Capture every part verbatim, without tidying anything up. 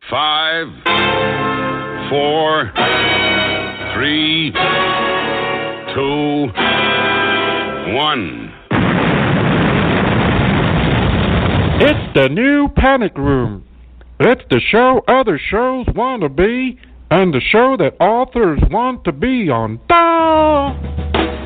Five, four, three, two, one. It's the new Panic Room. It's the show other shows want to be, and the show that authors want to be on. Da!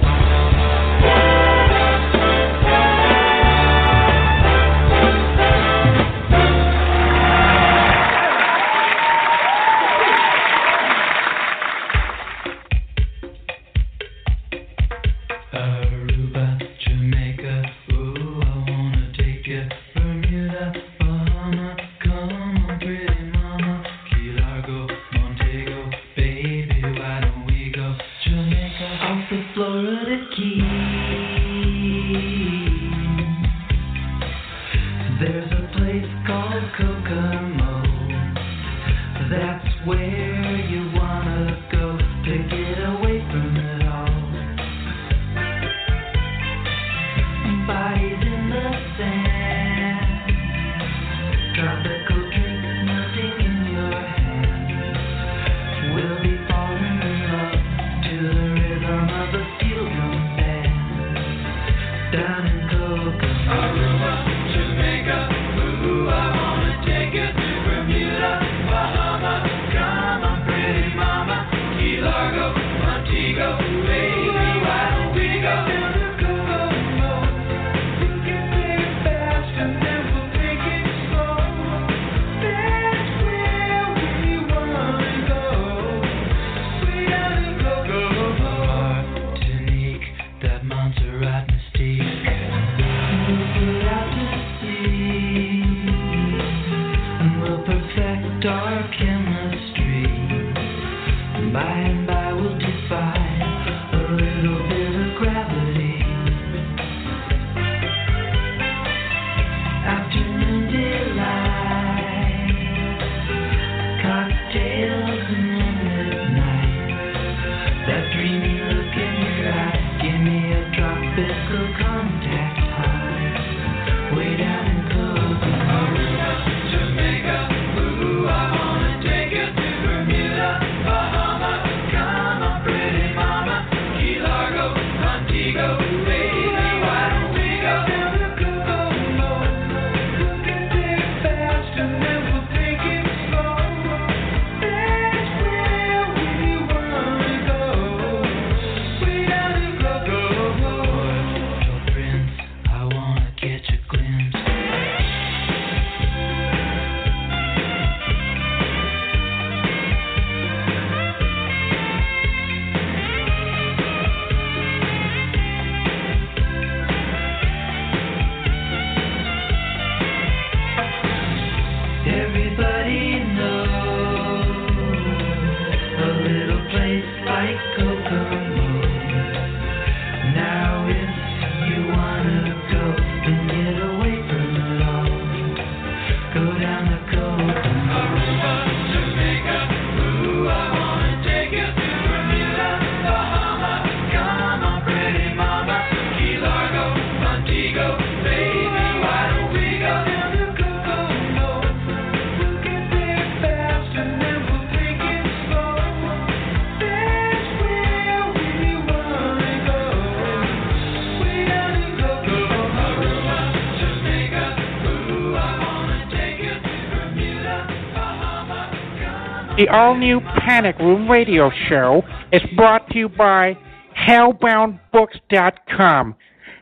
The all-new Panic Room radio show is brought to you by hellbound books dot com.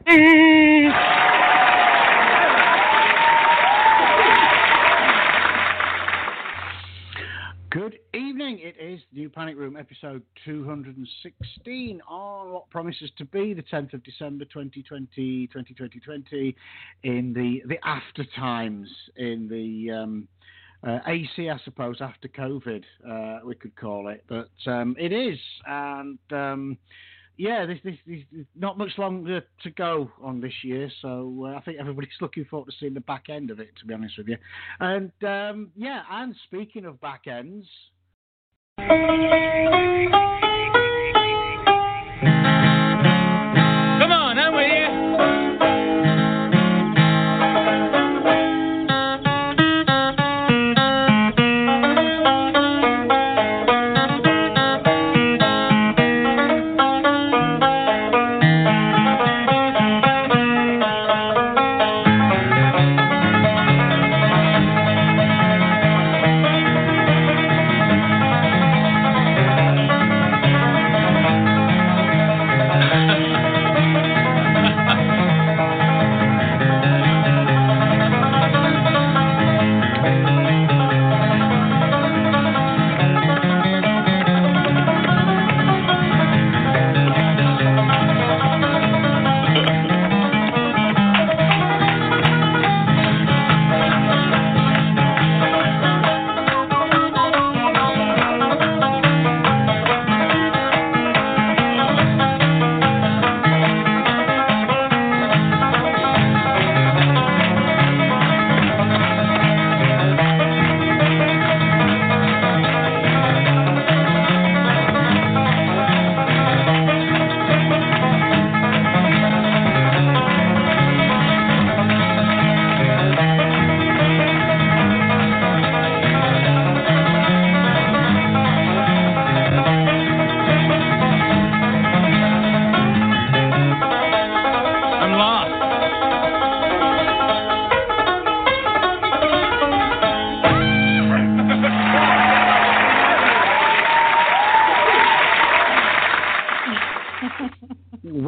Good evening. It is New Panic Room, episode two hundred sixteen, on what promises to be the tenth of December, twenty twenty, twenty twenty, in the, the after times, in the... Um, Uh, A C, I suppose, after COVID, uh, we could call it. But um, it is. And, um, yeah, there's, there's, there's not much longer to go on this year. So uh, I think everybody's looking forward to seeing the back end of it, to be honest with you. And, um, yeah, and speaking of back ends... Come on, I'm with you.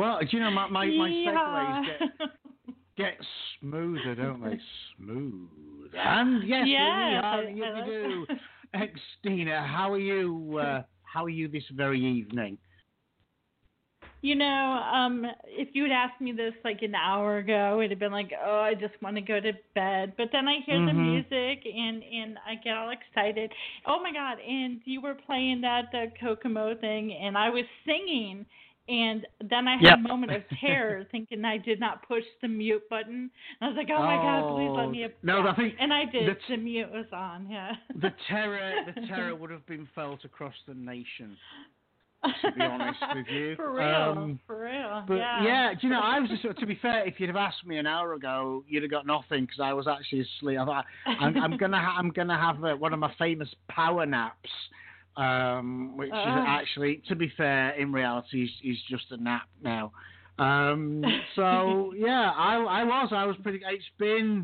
Well, do you know, my, my, my Yeah. segues get, get smoother, don't they? Smooth. And yes, Yes, we I- are. I You like do. that. Xtina, how are you? Uh, how are you this very evening? You know, um, if you had asked me this like an hour ago, it'd have been like, oh, I just want to go to bed. But then I hear the Mhm. music and, and I get all excited. Oh my God! And you were playing that the Kokomo thing, and I was singing, and then I had Yep. a moment of terror, thinking I did not push the mute button. I was like, oh my God, please let me. Oh, no, yeah. I think And I did. the t- The mute was on. Yeah. The terror, the terror would have been felt across the nation. To be honest with you, For real, um, for real. But yeah. yeah, do you know, I was just, to be fair, if you'd have asked me an hour ago, you'd have got nothing because I was actually asleep. I thought I'm, I'm gonna, ha- I'm gonna have uh, one of my famous power naps, um, which Oh. is actually, to be fair, in reality, is, is just a nap now. Um, so yeah, I, I was, I was pretty. It's been,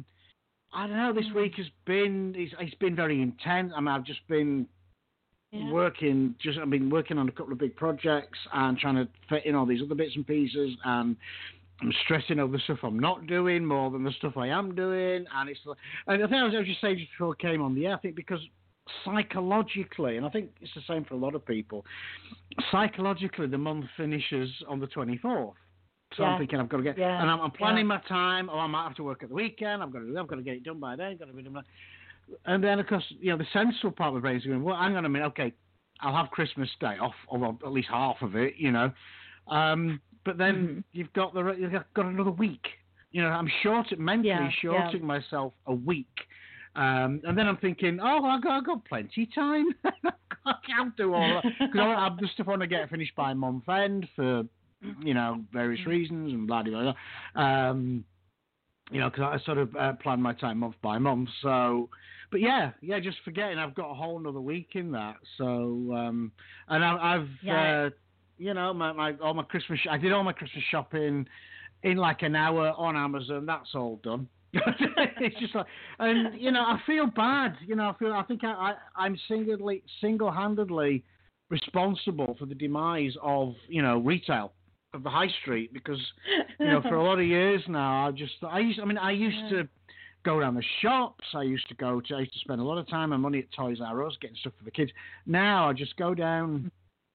I don't know, this week has been, it's, it's been very intense. I mean, I've just been. Yeah. Working, just I've been working on a couple of big projects and trying to fit in all these other bits and pieces, and I'm stressing over the stuff I'm not doing more than the stuff I am doing, and it's and I think I was, I was just saying just before I came on the air, I think because psychologically, and I think it's the same for a lot of people, psychologically the month finishes on the twenty-fourth. So Yeah. I'm thinking I've got to get, Yeah. and I'm, I'm planning Yeah. my time. Oh, I might have to work at the weekend. I've got to, I've got to get it done by then. Got to be done by. And then, of course, you know, the sensible part of my brain is going, well, hang on a minute, okay, I'll have Christmas Day off, or at least half of it, you know. Um, but then Mhm. you've got the you've got another week. You know, I'm short, mentally Yeah, shorting yeah. myself a week. Um, and then I'm thinking, oh, I've got, I've got plenty of time. I can't do all that. Because I have the stuff I want to get finished by month end for, you know, various Mm-hmm. reasons and blah, blah, blah. Um, you know, because I sort of uh, plan my time month by month. So, but yeah, yeah, just forgetting I've got a whole another week in that. So, um, and I, I've, Yeah. uh, you know, my, my all my Christmas, I did all my Christmas shopping in like an hour on Amazon. That's all done. It's just like, and you know, I feel bad. You know, I feel, I think I, I I'm singly, single-handedly responsible for the demise of, you know, retail, of the high street, because you know, for a lot of years now, I just I used I mean I used Yeah. to go around the shops. I used to go to I used to spend a lot of time and money at Toys R Us getting stuff for the kids. Now I just go down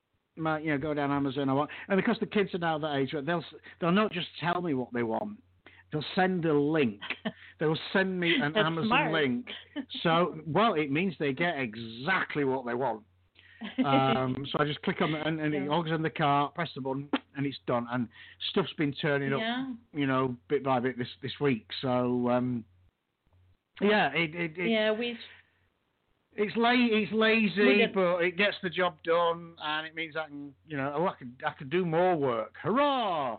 my you know go down Amazon. I want, and because the kids are now that age, they'll they'll not just tell me what they want. They'll send a link. They'll send me an That's Amazon smart. link. So well, it means they get exactly what they want. Um, so I just click on it and, and it Yeah. logs in the cart, press the button, and it's done. And stuff's been turning up, Yeah. you know, bit by bit this this week. So um, yeah, it, it, it Yeah, we. it's la- it's We lazy, did- but it gets the job done, and it means I can, you know, oh, I could I could do more work. Hurrah!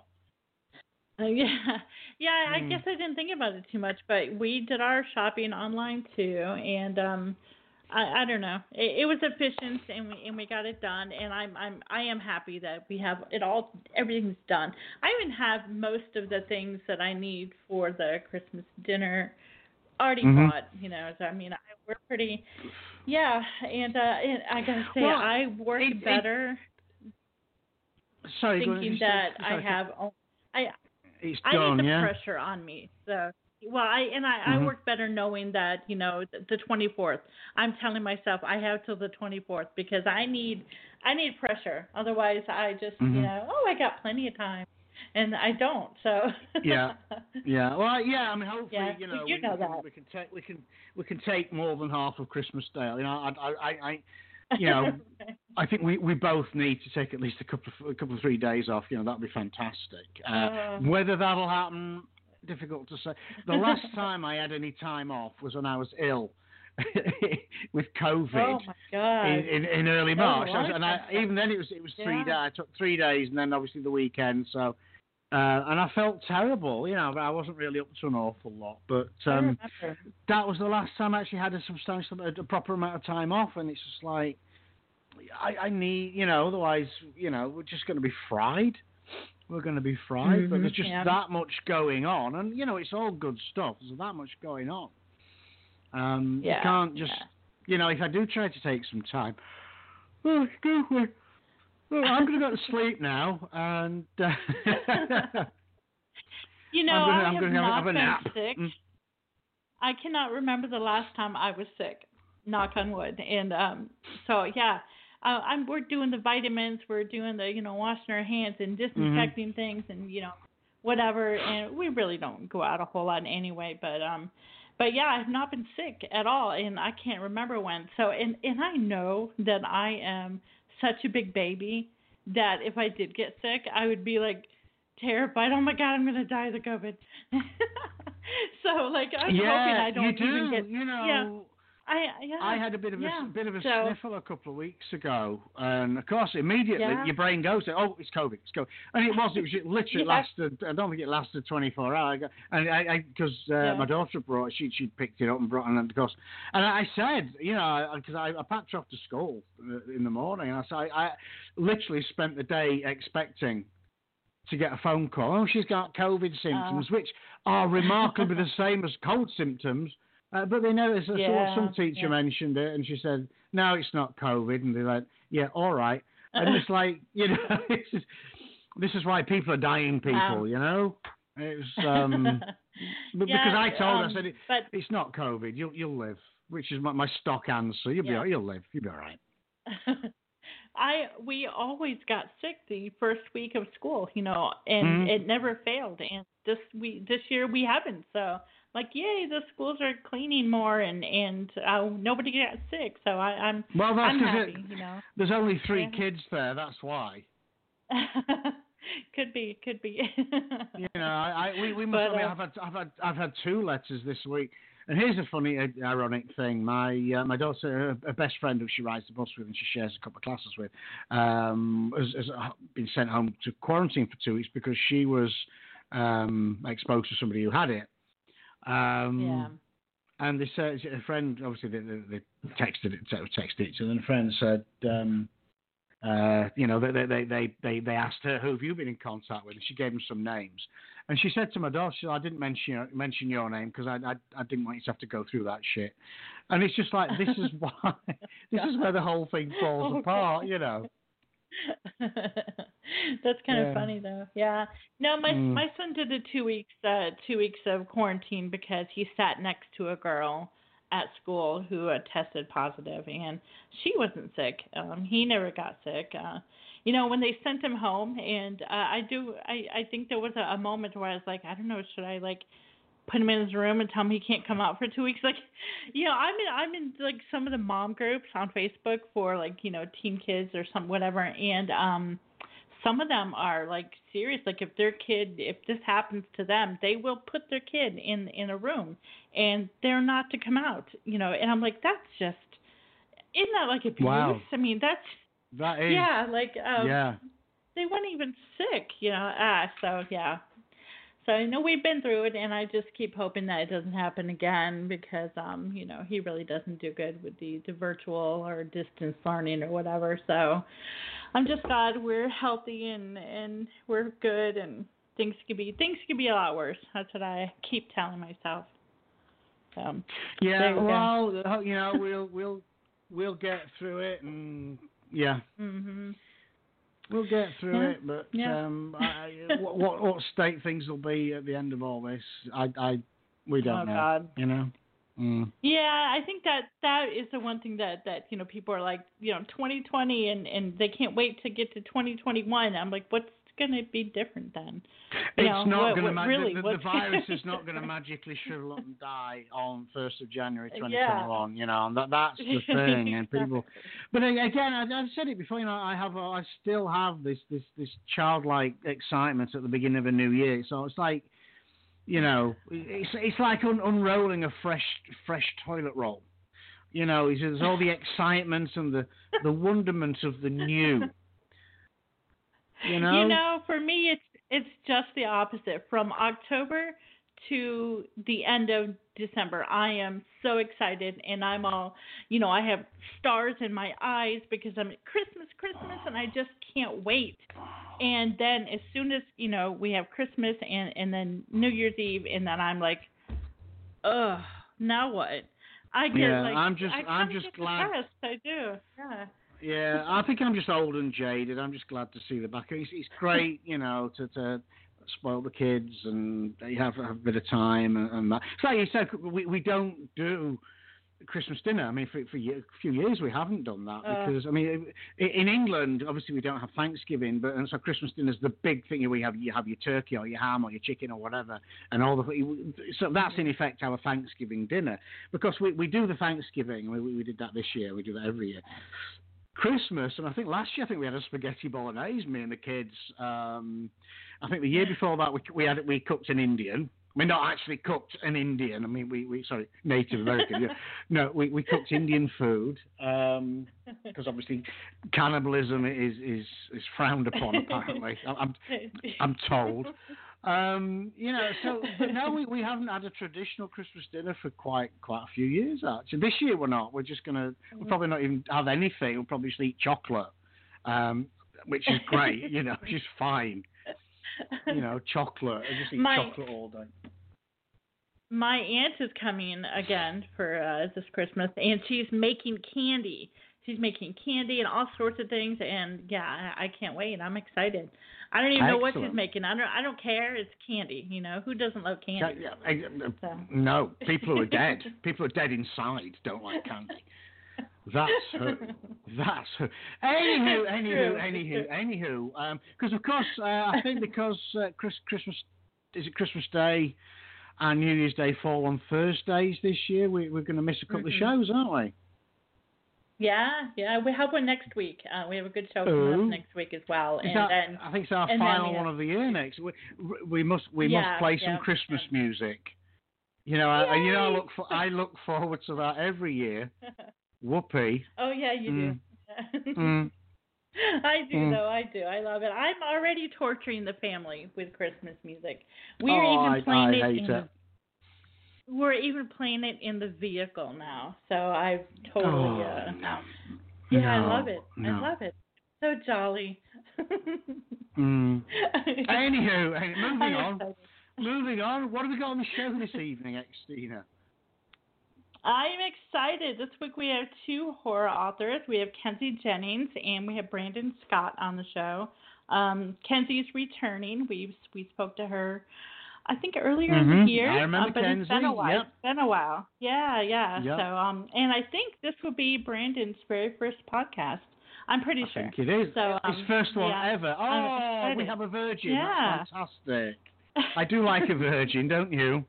Uh, yeah, yeah. I Hmm. guess I didn't think about it too much, but we did our shopping online too, and um, I, I don't know. It, it was efficient, and we and we got it done, and I'm I'm I am happy that we have it all. Everything's done. I even have most of the things that I need for the Christmas dinner already Mhm. bought. You know, so I mean, I, we're pretty. Yeah, and uh, and I gotta say, Well, I work it- it- better Sorry, go on, thinking you said- that I sorry, have. o- I It's I done, need the yeah. pressure on me. So, well, I and I, Mhm. I work better knowing that, you know, the, the twenty-fourth. I'm telling myself I have till the twenty-fourth because I need I need pressure. Otherwise, I just, Mhm. you know, oh, I got plenty of time, and I don't. So. Yeah. Yeah, well, yeah. I mean, hopefully, Yeah, you know, but you we, know we, can, that. we can take we can we can take more than half of Christmas Day. You know, I, I, I, I you know, I think we, we both need to take at least a couple of a couple of three days off. You know, that'd be fantastic. Uh, Uh. whether that'll happen, difficult to say. The last time I had any time off was when I was ill with COVID. Oh my God. In, in, in early That was a March, I was- long and I, time ago. even then it was it was three Yeah. days. I took three days, and then obviously the weekend. So, uh, and I felt terrible. You know, I wasn't really up to an awful lot. But I um, remember. that was the last time I actually had a substantial, a, a proper amount of time off, and it's just like I, I need, you know, otherwise, you know, we're just going to be fried. We're going to be fried. But Mhm, there's just yeah. that much going on, and you know, it's all good stuff. There's that much going on. Um, Yeah, you can't just, yeah. you know, if I do try to take some time, oh, excuse me. Well, I'm going to go to sleep now, and uh, you know, I'm gonna, I I'm have gonna not have a been nap. sick. Mm. I cannot remember the last time I was sick. Knock on wood. And um, so yeah, uh, I'm we're doing the vitamins, we're doing the you know washing our hands and disinfecting Mm-hmm. things and you know whatever. And we really don't go out a whole lot anyway. But um, but yeah, I've not been sick at all, and I can't remember when. So and and I know that I am such a big baby that if I did get sick, I would be like terrified. Oh my God, I'm gonna die of the COVID. So like I'm yeah, hoping I don't you do. even get. You know, Yeah, I yeah. I had a bit of yeah. a bit of a so, sniffle a couple of weeks ago, and of course, immediately Yeah. your brain goes, "Oh, it's COVID, it's COVID," and it was. It was it literally Yeah. lasted. I don't think it lasted twenty-four hours. I got- And I, because uh, Yeah. my daughter brought, she she picked it up and brought it, and of course, and I said, you know, because I, I packed her off to school uh, in the morning, and I said, I, I literally spent the day expecting to get a phone call. Oh, she's got COVID symptoms, Uh. which are remarkably the same as cold symptoms. Uh, but they know, so Yeah, some teacher yeah. mentioned it, and she said, no, it's not COVID. And they're like, yeah, all right. And it's like, you know, it's just, this is why people are dying, people, Wow. you know? It's, um, but Yeah, because I told her, um, I said, it, but it's not COVID, you'll, you'll live, which is my, my stock answer. You'll, Yeah. be, you'll live, you'll be all right. I we always got sick the first week of school, you know, and Mhm. it never failed. And this we this year we haven't. So like, yay, the schools are cleaning more, and and uh, nobody got sick. So I, I'm Well, that's I'm 'cause happy, it- you know. There's only three Yeah. kids there, that's why. Could be, could be. You know, I, I we, we must. But, I mean, uh, I've had I've had I've had two letters this week, and here's a funny, uh, ironic thing. My uh, my daughter, her, her best friend, who she rides the bus with and she shares a couple of classes with, um, has, has been sent home to quarantine for two weeks because she was um, exposed to somebody who had it. Um, yeah. And they said, a friend, obviously, they, they, they texted it, texted it, and then a friend said, um, uh, you know, they, they, they, they, they asked her, who have you been in contact with? And she gave them some names. And she said to my daughter, she said, I didn't mention your, mention your name because I, I, I didn't want you to have to go through that shit. And it's just like, this is why, this is where the whole thing falls Okay. apart, you know. That's kind Yeah. of funny though. Yeah. No, my Mm. my son did the two weeks uh two weeks of quarantine because he sat next to a girl at school who had tested positive, and she wasn't sick. Um he never got sick. Uh you know, when they sent him home, and uh, I do I I think there was a, a moment where I was like, I don't know, should I like put him in his room and tell him he can't come out for two weeks? Like, you know, I'm in I'm in like some of the mom groups on Facebook for like, you know, teen kids or some whatever, and um some of them are like serious. Like if their kid, if this happens to them, they will put their kid in in a room and they're not to come out. You know, and I'm like, that's just, isn't that like abuse? Wow. I mean, that's That is, yeah, like um, yeah. they weren't even sick. You know, ah, so yeah. So I know we've been through it, and I just keep hoping that it doesn't happen again because, um, you know, he really doesn't do good with the, the virtual or distance learning or whatever. So I'm just glad we're healthy and, and we're good, and things could be things could be a lot worse. That's what I keep telling myself. So, Yeah, there you go. well, you know, we'll we'll we'll get through it, and yeah. Mhm. We'll get through Yeah. it, but Yeah. um, I, what, what what state things will be at the end of all this, I, I we don't Oh, know. God. You know. Mm. Yeah, I think that that is the one thing that, that you know people are like, you know, twenty twenty, and, and they can't wait to get to twenty twenty-one. I'm like, what's going to be different then? You It's know, not what- going to what ma- really, the, the, what's the virus gonna is be not going to different? magically shrivel up and die on first of January twenty Yeah. twenty-one. You know, and that that's the thing, and people. Exactly. But again, I, I've said it before. You know, I have I still have this this this childlike excitement at the beginning of a new year. So it's like, you know, it's it's like un- unrolling a fresh fresh toilet roll. You know, it's, there's all the excitement and the the wonderment of the new. You know. You know, for me, it's it's just the opposite. From October to the end of December, I am so excited, and I'm all, you know, I have stars in my eyes because I'm at Christmas, Christmas, and I just can't wait. And then as soon as, you know, we have Christmas and and then New Year's Eve, and then I'm like, ugh, now what? I get Yeah, like I'm just- I I'm kinda just get glad- depressed. I do, yeah. Yeah, I think I'm just old and jaded. I'm just glad to see the back. It's, it's great, you know, to, to spoil the kids and you have, have a bit of time and, and that. So like you said, we, we don't do Christmas dinner. I mean, for, for a few years we haven't done that because, uh, I mean, in England, obviously we don't have Thanksgiving, but and so Christmas dinner is the big thing. We have you have your turkey or your ham or your chicken or whatever, and all the so that's in effect our Thanksgiving dinner because we, we do the Thanksgiving. We, we did that this year. We do that every year. Christmas, and I think last year I think we had a spaghetti bolognese. Me and the kids. Um, I think the year before that we we had we cooked an Indian. I mean, not actually cooked an Indian. I mean, we, we sorry, Native American. Yeah. No, we, we cooked Indian food because um, obviously cannibalism is, is, is frowned upon. Apparently, I'm I'm told. Um, you know, so but no, we, we haven't had a traditional Christmas dinner for quite quite a few years actually. This year we're not. We're just gonna we'll probably not even have anything. We'll probably just eat chocolate, um, which is great. You know, which is fine. You know, chocolate. I just eat my, chocolate all day. My aunt is coming again for uh, this Christmas, and she's making candy. She's making candy and all sorts of things, and yeah, I, I can't wait. I'm excited. I don't even Excellent. know what she's making. I don't. I don't care. It's candy. You know, who doesn't love candy? Yeah, yeah, so. No, people who are dead. People who are dead inside don't like candy. That's her. That's her. Anywho, anywho, anywho, anywho. Um, because of course, uh, I think because uh, Chris, Christmas is it Christmas Day and New Year's Day fall on Thursdays this year. We, we're going to miss a couple mm-hmm. of shows, aren't we? Yeah, yeah. We have one next week. Uh, we have a good show coming up next week as well. Is and that, then I think it's our final then, one of the year next. We, we must we yeah, must play some yeah, Christmas yeah. music. You know, I, you know, I look for I look forward to that every year. Whoopee. Oh, yeah, you mm. do. mm. I do, mm. though. I do. I love it. I'm already torturing the family with Christmas music. We're oh, even I, playing I it hate in it. the, We're even playing it in the vehicle now. So I've totally... Oh, uh, no. Yeah, no, I love it. No. I love it. So jolly. mm. Anywho, hey, moving I'm on. excited. Moving on. What have we got on the show this evening, Xtina? I'm excited. This week we have two horror authors. We have Kenzie Jennings and we have Brandon Scott on the show. Um, Kenzie's returning. We we spoke to her, I think, earlier mm-hmm. in the year. I remember uh, but Kenzie. It's been a while. Yep. It's been a while. Yeah, yeah. Yep. So um, and I think this will be Brandon's very first podcast. I'm pretty I sure. think it is. So, um, His first one yeah, ever. Oh, we have a virgin. Yeah. That's fantastic. I do like a virgin, don't you?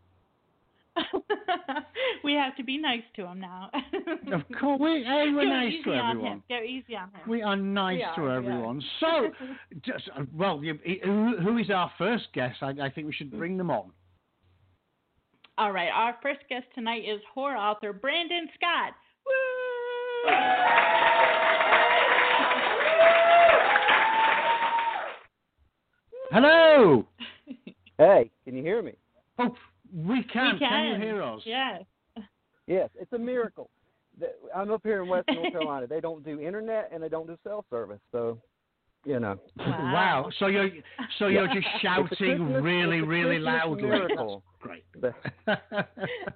We have to be nice to him now. Of course, we, hey, we're Go nice easy to on everyone. him. Go easy on him. We are nice we are, to everyone. So, just, uh, well, you, who, who is our first guest? I, I think we should bring them on. All right, our first guest tonight is horror author Brandon Scott. Woo! Hello. Hey, can you hear me? Oh, we can. We can. Can you hear us? Yes. Yes, it's a miracle. I'm up here in Western North Carolina. They don't do internet and they don't do cell service, so you know. Wow. Wow. So you're so you're just shouting really, really Christmas loudly. Miracle. That's great.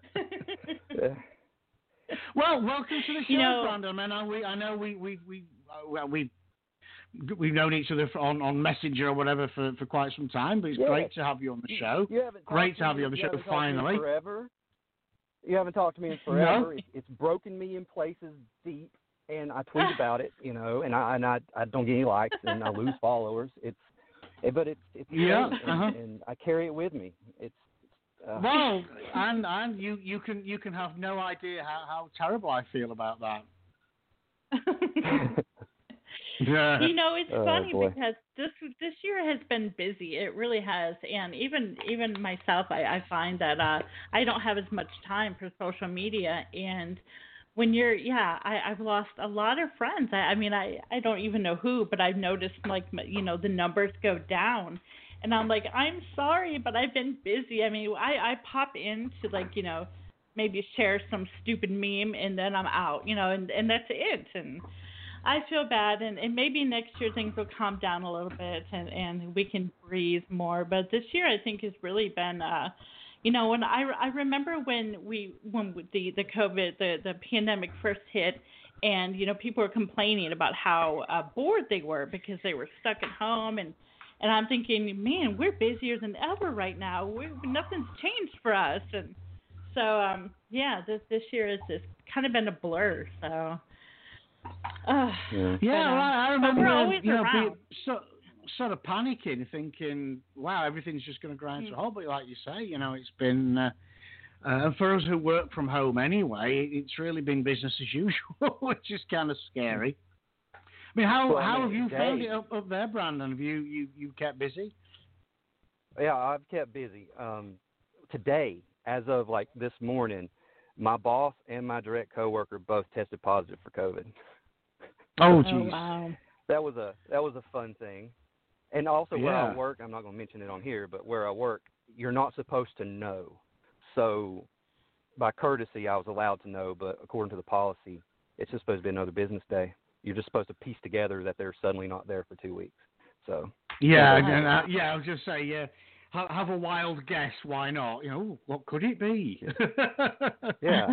Well, welcome to the show, You know- Brandon. I know we, I know we, we, we, uh, well, we, we've known each other on, on Messenger or whatever for, for quite some time, but it's Yeah. great to have you on the show. You haven't Great talked to have me- you on the show haven't talked to me finally. Forever. You haven't talked to me in forever. It's, it's broken me in places deep, and I tweet about it, you know, and I and I, I don't get any likes and I lose followers. It's, but it's it's Yeah, great, and, uh-huh. and I carry it with me. It's uh, Well, and and you, you can you can have no idea how, how terrible I feel about that. Yeah. You know, it's Oh, funny boy. because this this year has been busy. It really has, and even even myself, I, I find that uh, I don't have as much time for social media. And when you're, yeah, I, I've lost a lot of friends. I, I mean, I, I don't even know who, but I've noticed like you know the numbers go down, and I'm like, I'm sorry, but I've been busy. I mean, I I pop in to like you know maybe share some stupid meme, and then I'm out, you know, and and that's it. And I feel bad, and, and maybe next year things will calm down a little bit, and, and we can breathe more. But this year, I think, has really been, uh, you know, when I, I remember when we when the the COVID the, the pandemic first hit, and you know, people were complaining about how uh, bored they were because they were stuck at home, and and I'm thinking, man, we're busier than ever right now. We nothing's changed for us, and so um, yeah, this this year has just kind of been a blur. So uh, Yeah, yeah, but, uh, I, I but remember we're always you know, around. being so, sort of panicking, thinking, wow, everything's just going to grind to a halt. But like you say, you know, it's been, uh, uh, and for us who work from home anyway, it's really been business as usual, which is kind of scary. I mean, how Well, I how mean, have you today- found it up, up there, Brandon? Have you, you, you kept busy? Yeah, I've kept busy. Um, today, as of like this morning, my boss and my direct coworker both tested positive for COVID. Oh, Oh geez. wow. That was a that was a fun thing. And also where I Yeah. work, I'm not going to mention it on here, but where I work, you're not supposed to know. So by courtesy, I was allowed to know, but according to the policy, it's just supposed to be another business day. You're just supposed to piece together that they're suddenly not there for two weeks. So Yeah, Yeah. and, uh, yeah, I was just say, yeah, have, have a wild guess. Why not? You know, what could it be? yeah,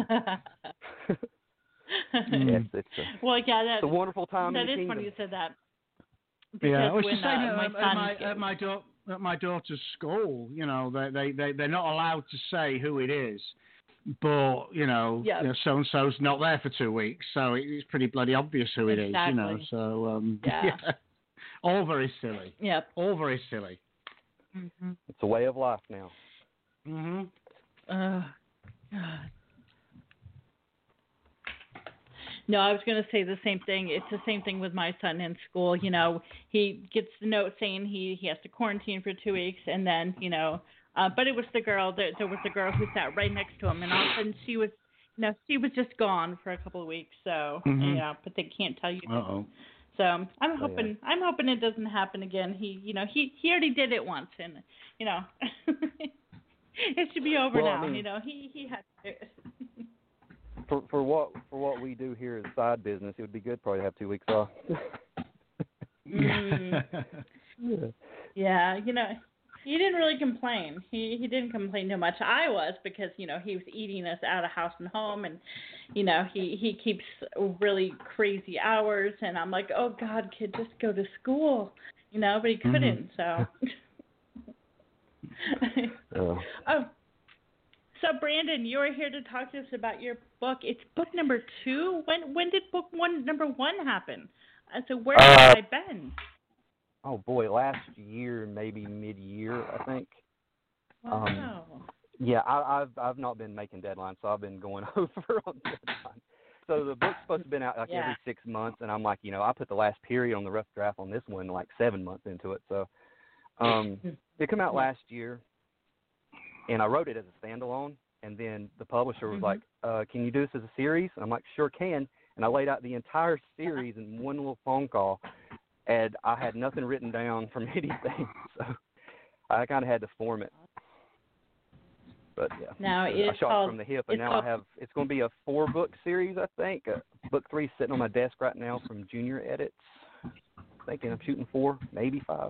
Mm. yes, it's a, Well, yeah, that it's a wonderful time that in the is kingdom. funny you said that. Yeah, Because well, it's when the same uh, at, my at son my gets- at my daughter at my daughter's school. You know, they they they they're not allowed to say who it is, but you know, Yep. you know, so and so's not there for two weeks, so it's pretty bloody obvious who it is. You know, Exactly. so um, Yeah. all very silly, Yep. all very silly. Mm-hmm. It's a way of life now. hmm Uh, God. No, I was going to say the same thing. It's the same thing with my son in school. You know, he gets the note saying he, he has to quarantine for two weeks, and then, you know, uh, but it was the girl, there, there was a girl who sat right next to him, and all of a sudden she was, you know, she was just gone for a couple of weeks, so, Mhm. you know, but they can't tell you. Uh-oh. So I'm Oh, yeah. hoping, I'm hoping it doesn't happen again. He, you know, he, he already did it once, and, you know, it should be over Well, I now, mean- you know, he, he had to. For for what for what we do here as side business, it would be good probably to have two weeks off. Mm. Yeah. Yeah, you know, he didn't really complain. He he didn't complain too much. I was because you know he was eating us out of house and home, and you know he he keeps really crazy hours, and I'm like, oh God, kid, just go to school, you know, but he couldn't. So. Uh, Oh. So Brandon, you are here to talk to us about your book. It's book number two. When when did book one number one happen? Uh, so where Uh, have I been? oh boy, last year maybe mid-year I think. Um, Wow. Yeah, I, I've I've not been making deadlines, so I've been going over on deadlines. So the book's supposed to be out like Yeah. every six months, and I'm like, you know, I put the last period on the rough draft on this one like seven months into it. So um, it came out last year, and I wrote it as a standalone. And then the publisher was Mhm. like, uh, "Can you do this as a series?" And I'm like, "Sure can." And I laid out the entire series in one little phone call, and I had nothing written down from anything, so I kind of had to form it. But yeah, Now I it's shot called. from the hip, and it's now called- I have. It's going to be a four-book series, I think. Uh, book three sitting on my desk right now from Junior Edits. Thinking I'm shooting four, maybe five.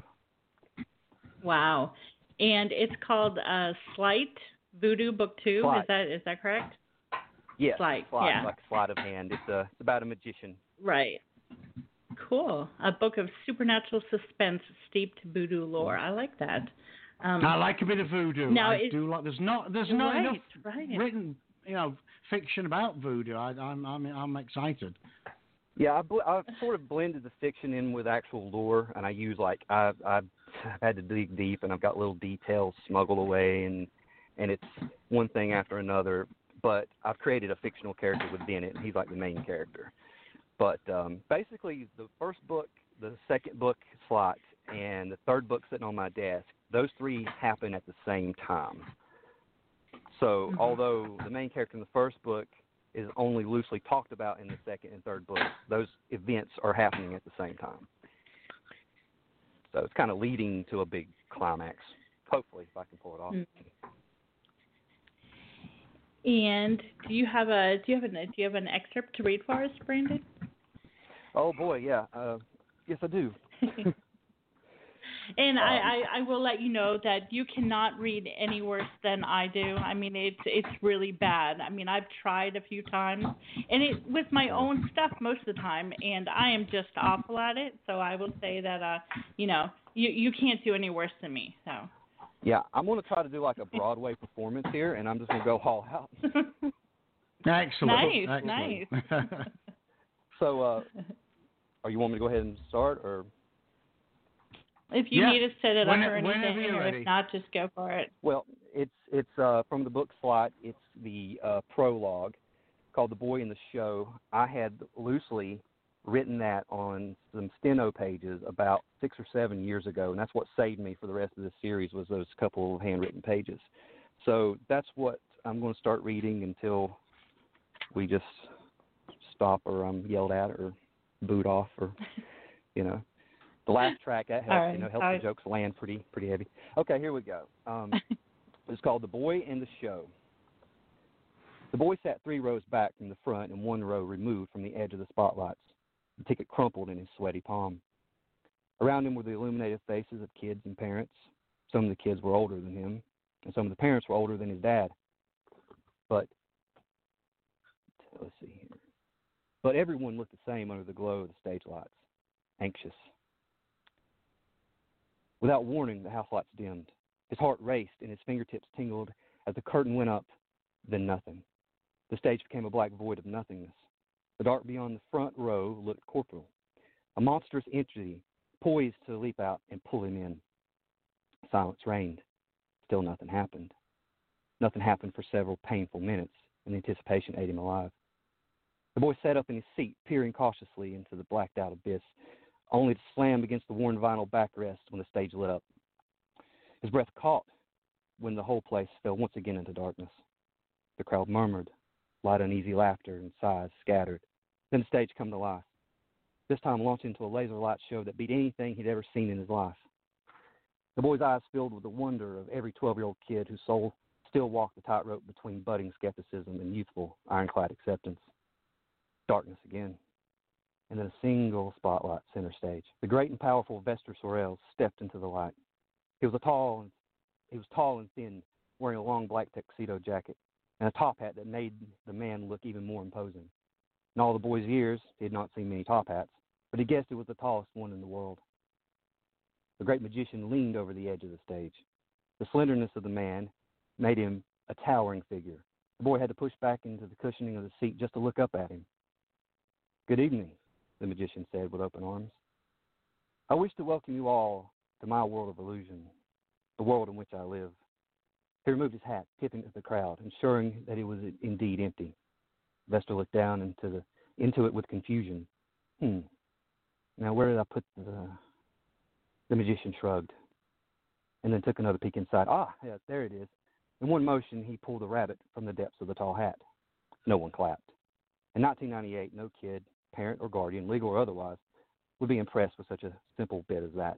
Wow. And it's called uh, Sleight Voodoo Book Two. Sleight. Is that is that correct? Yes, Sleight, sleight, yeah. like sleight of hand. It's a, it's about a magician. Right. Cool. A book of supernatural suspense steeped voodoo lore. I like that. Um, I like a bit of voodoo. Now, I it- do like. There's not. There's not right, enough right. written, you know, fiction about voodoo. I, I'm. I'm. I'm excited. Yeah, I bl- I've sort of blended the fiction in with actual lore, and I use like I I've had to dig deep, and I've got little details smuggled away, and and it's one thing after another. But I've created a fictional character with Bennett, and he's like the main character. But um, basically, the first book, the second book, Slot, and the third book sitting on my desk, those three happen at the same time. So Mhm. although the main character in the first book is only loosely talked about in the second and third books, those events are happening at the same time. So it's kind of leading to a big climax, hopefully, if I can pull it off. Mm. And do you have a do you have an do you have an excerpt to read for us, Brandon? Oh, boy, yeah. Uh, yes, I do. And I, Um, I, I will let you know that you cannot read any worse than I do. I mean, it's it's really bad. I mean, I've tried a few times, and it with my own stuff most of the time, and I am just awful at it. So I will say that, uh, you know, you you can't do any worse than me. So. Yeah, I'm going to try to do like a Broadway performance here, and I'm just going to go all out. Excellent. Nice, Excellent. nice. So, uh, are you want me to go ahead and start, or? If you Yeah. need to set it When- up or whenever anything, you're or ready. if not, just go for it. Well, it's it's uh, from the book Slot. It's the uh, prologue called "The Boy in the Show." I had loosely written that on some steno pages about six or seven years ago, and that's what saved me for the rest of this series was those couple of handwritten pages. So that's what I'm going to start reading until we just stop or I'm yelled at or booed off or, you know. The last track, that helps, All right. you know, helps All the right. jokes land pretty pretty heavy. Okay, here we go. Um, it's called The Boy in the Show. The boy sat three rows back from the front and one row removed from the edge of the spotlights. The ticket crumpled in his sweaty palm. Around him were the illuminated faces of kids and parents. Some of the kids were older than him, and some of the parents were older than his dad. But, let's see here. But everyone looked the same under the glow of the stage lights, anxious. Without warning, the house lights dimmed. His heart raced and his fingertips tingled as the curtain went up, then nothing. The stage became a black void of nothingness. The dark beyond the front row looked corporeal, a monstrous entity poised to leap out and pull him in. Silence reigned. Still nothing happened. Nothing happened for several painful minutes, and anticipation ate him alive. The boy sat up in his seat, peering cautiously into the blacked-out abyss, only to slam against the worn vinyl backrest when the stage lit up. His breath caught when the whole place fell once again into darkness. The crowd murmured, light uneasy laughter and sighs scattered. Then the stage come to life, this time launched into a laser light show that beat anything he'd ever seen in his life. The boy's eyes filled with the wonder of every twelve-year-old kid whose soul still walked the tightrope between budding skepticism and youthful, ironclad acceptance. Darkness again, and then a single spotlight center stage. The great and powerful Vester Sorrells stepped into the light. He was a tall and he was tall and thin, wearing a long black tuxedo jacket and a top hat that made the man look even more imposing. In all the boy's years, he had not seen many top hats, but he guessed it was the tallest one in the world. The great magician leaned over the edge of the stage. The slenderness of the man made him a towering figure. The boy had to push back into the cushioning of the seat just to look up at him. "Good evening," the magician said with open arms. "I wish to welcome you all to my world of illusion, the world in which I live." He removed his hat, tipping at the crowd, ensuring that it was indeed empty. Vester looked down into the into it with confusion. Hmm. Now where did I put the... The magician shrugged, and then took another peek inside. Ah, yeah, there it is. In one motion, he pulled a rabbit from the depths of the tall hat. No one clapped. In nineteen ninety-eight, no kid, parent or guardian, legal or otherwise, would be impressed with such a simple bit as that.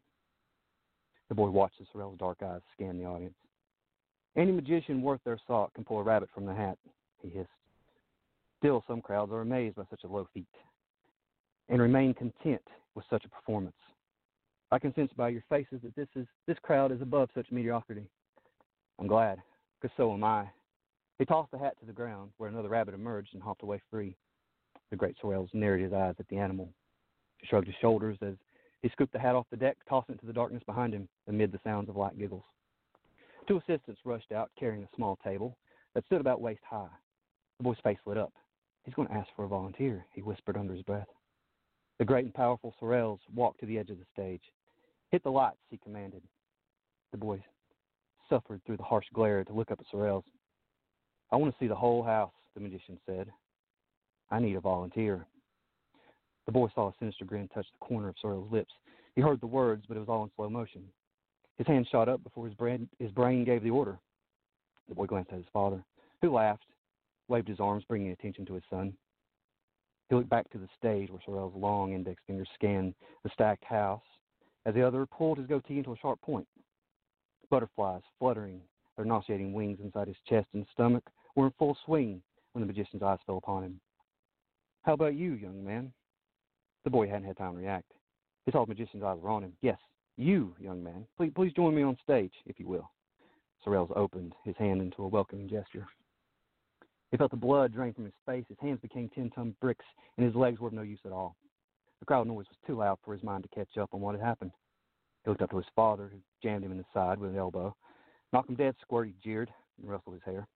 The boy watched as Sorrell's dark eyes scan the audience. "Any magician worth their salt can pull a rabbit from the hat," he hissed. Still, some crowds are amazed by such a low feat and remain content with such a performance. I can sense by your faces that this is this crowd is above such mediocrity. I'm glad, because so am I. He tossed the hat to the ground, where another rabbit emerged and hopped away free. The great Sorrells narrowed his eyes at the animal. He shrugged his shoulders as he scooped the hat off the deck, tossing it to the darkness behind him amid the sounds of light giggles. Two assistants rushed out, carrying a small table that stood about waist high. The boy's face lit up. "He's going to ask for a volunteer," he whispered under his breath. The great and powerful Sorrells walked to the edge of the stage. "Hit the lights," he commanded. The boy suffered through the harsh glare to look up at Sorrells. "I want to see the whole house," the magician said. "I need a volunteer." The boy saw a sinister grin touch the corner of Sorrell's lips. He heard the words, but it was all in slow motion. His hand shot up before his brain, his brain gave the order. The boy glanced at his father, who laughed, waved his arms, bringing attention to his son. He looked back to the stage where Sorrell's long index fingers scanned the stacked house, as the other pulled his goatee into a sharp point. Butterflies, fluttering their nauseating wings inside his chest and stomach, were in full swing when the magician's eyes fell upon him. "How about you, young man?" The boy hadn't had time to react. He saw the magician's eyes were on him. Yes, You, young man, please, please join me on stage, if you will. Sorrells opened his hand into a welcoming gesture. He felt the blood drain from his face. His hands became ten-ton bricks, and his legs were of no use at all. The crowd noise was too loud for his mind to catch up on what had happened. He looked up to his father, who jammed him in the side with an elbow. Knock him dead, squirt, he jeered, and rustled his hair.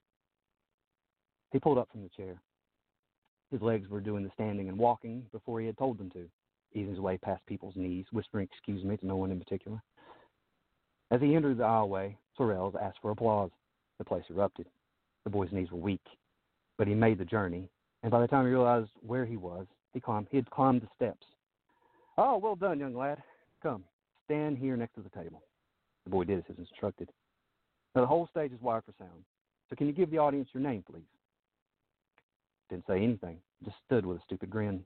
He pulled up from the chair. His legs were doing the standing and walking before he had told them to, easing his way past people's knees, whispering excuse me to no one in particular. As he entered the aisleway, Sorrells asked for applause. The place erupted. The boy's knees were weak, but he made the journey, and by the time he realized where he was, he climbed. He had climbed the steps. Oh, well done, young lad. Come, stand here next to the table. The boy did as he was instructed. Now, the whole stage is wired for sound, so can you give the audience your name, please? Didn't say anything, just stood with a stupid grin.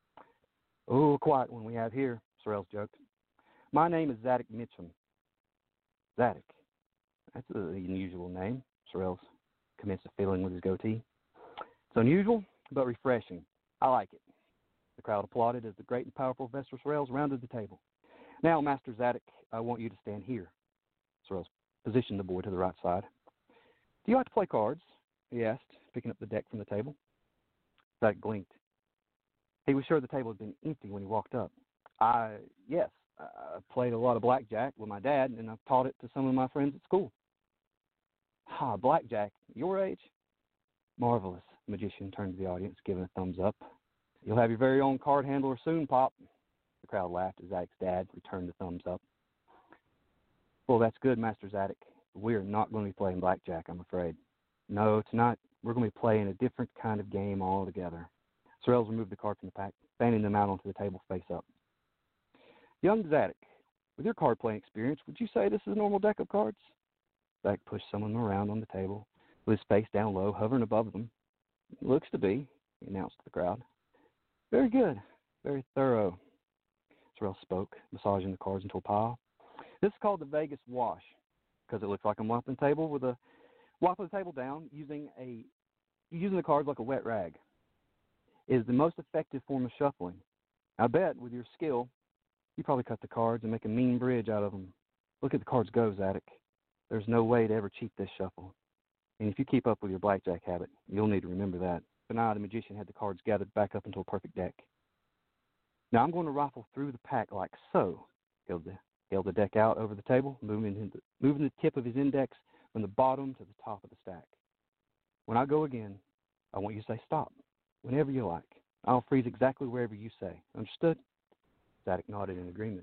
Oh, quiet one we have here, Sorrells joked. My name is Zadok Mitchum. Zadok. That's an unusual name, Sorrells commenced a feeling with his goatee. It's unusual, but refreshing. I like it. The crowd applauded as the great and powerful Professor Sorrells rounded the table. Now, Master Zadok, I want you to stand here. Sorrells positioned the boy to the right side. Do you like to play cards? He asked, picking up the deck from the table. Zadok blinked. He was sure the table had been empty when he walked up. I, yes, I played a lot of blackjack with my dad, and I've taught it to some of my friends at school. Ah, blackjack, your age? Marvelous. The magician turned to the audience, giving a thumbs up. You'll have your very own card handler soon, Pop. The crowd laughed as Zadok's dad returned the thumbs up. Well, that's good, Master Zadok. We are not going to be playing blackjack, I'm afraid. No, tonight we're going to be playing a different kind of game altogether. Sorrells removed the cards from the pack, fanning them out onto the table face up. Young Zadok, with your card playing experience, would you say this is a normal deck of cards? Zadok pushed some of them around on the table, with his face down low, hovering above them. It looks to be, he announced to the crowd. Very good, very thorough. Sorrells spoke, massaging the cards into a pile. This is called the Vegas wash, because it looks like I'm wiping the table with a wiping the table down using a using the cards like a wet rag. It is the most effective form of shuffling. I bet with your skill, you probably cut the cards and make a mean bridge out of them. Look at the cards go, Zadok. There's no way to ever cheat this shuffle. And if you keep up with your blackjack habit, you'll need to remember that. But now the magician had the cards gathered back up into a perfect deck. Now I'm going to rifle through the pack like so. Held the, held the deck out over the table, moving, the, moving the tip of his index from the bottom to the top of the stack. When I go again, I want you to say stop, whenever you like. I'll freeze exactly wherever you say. Understood? Zadok nodded in agreement.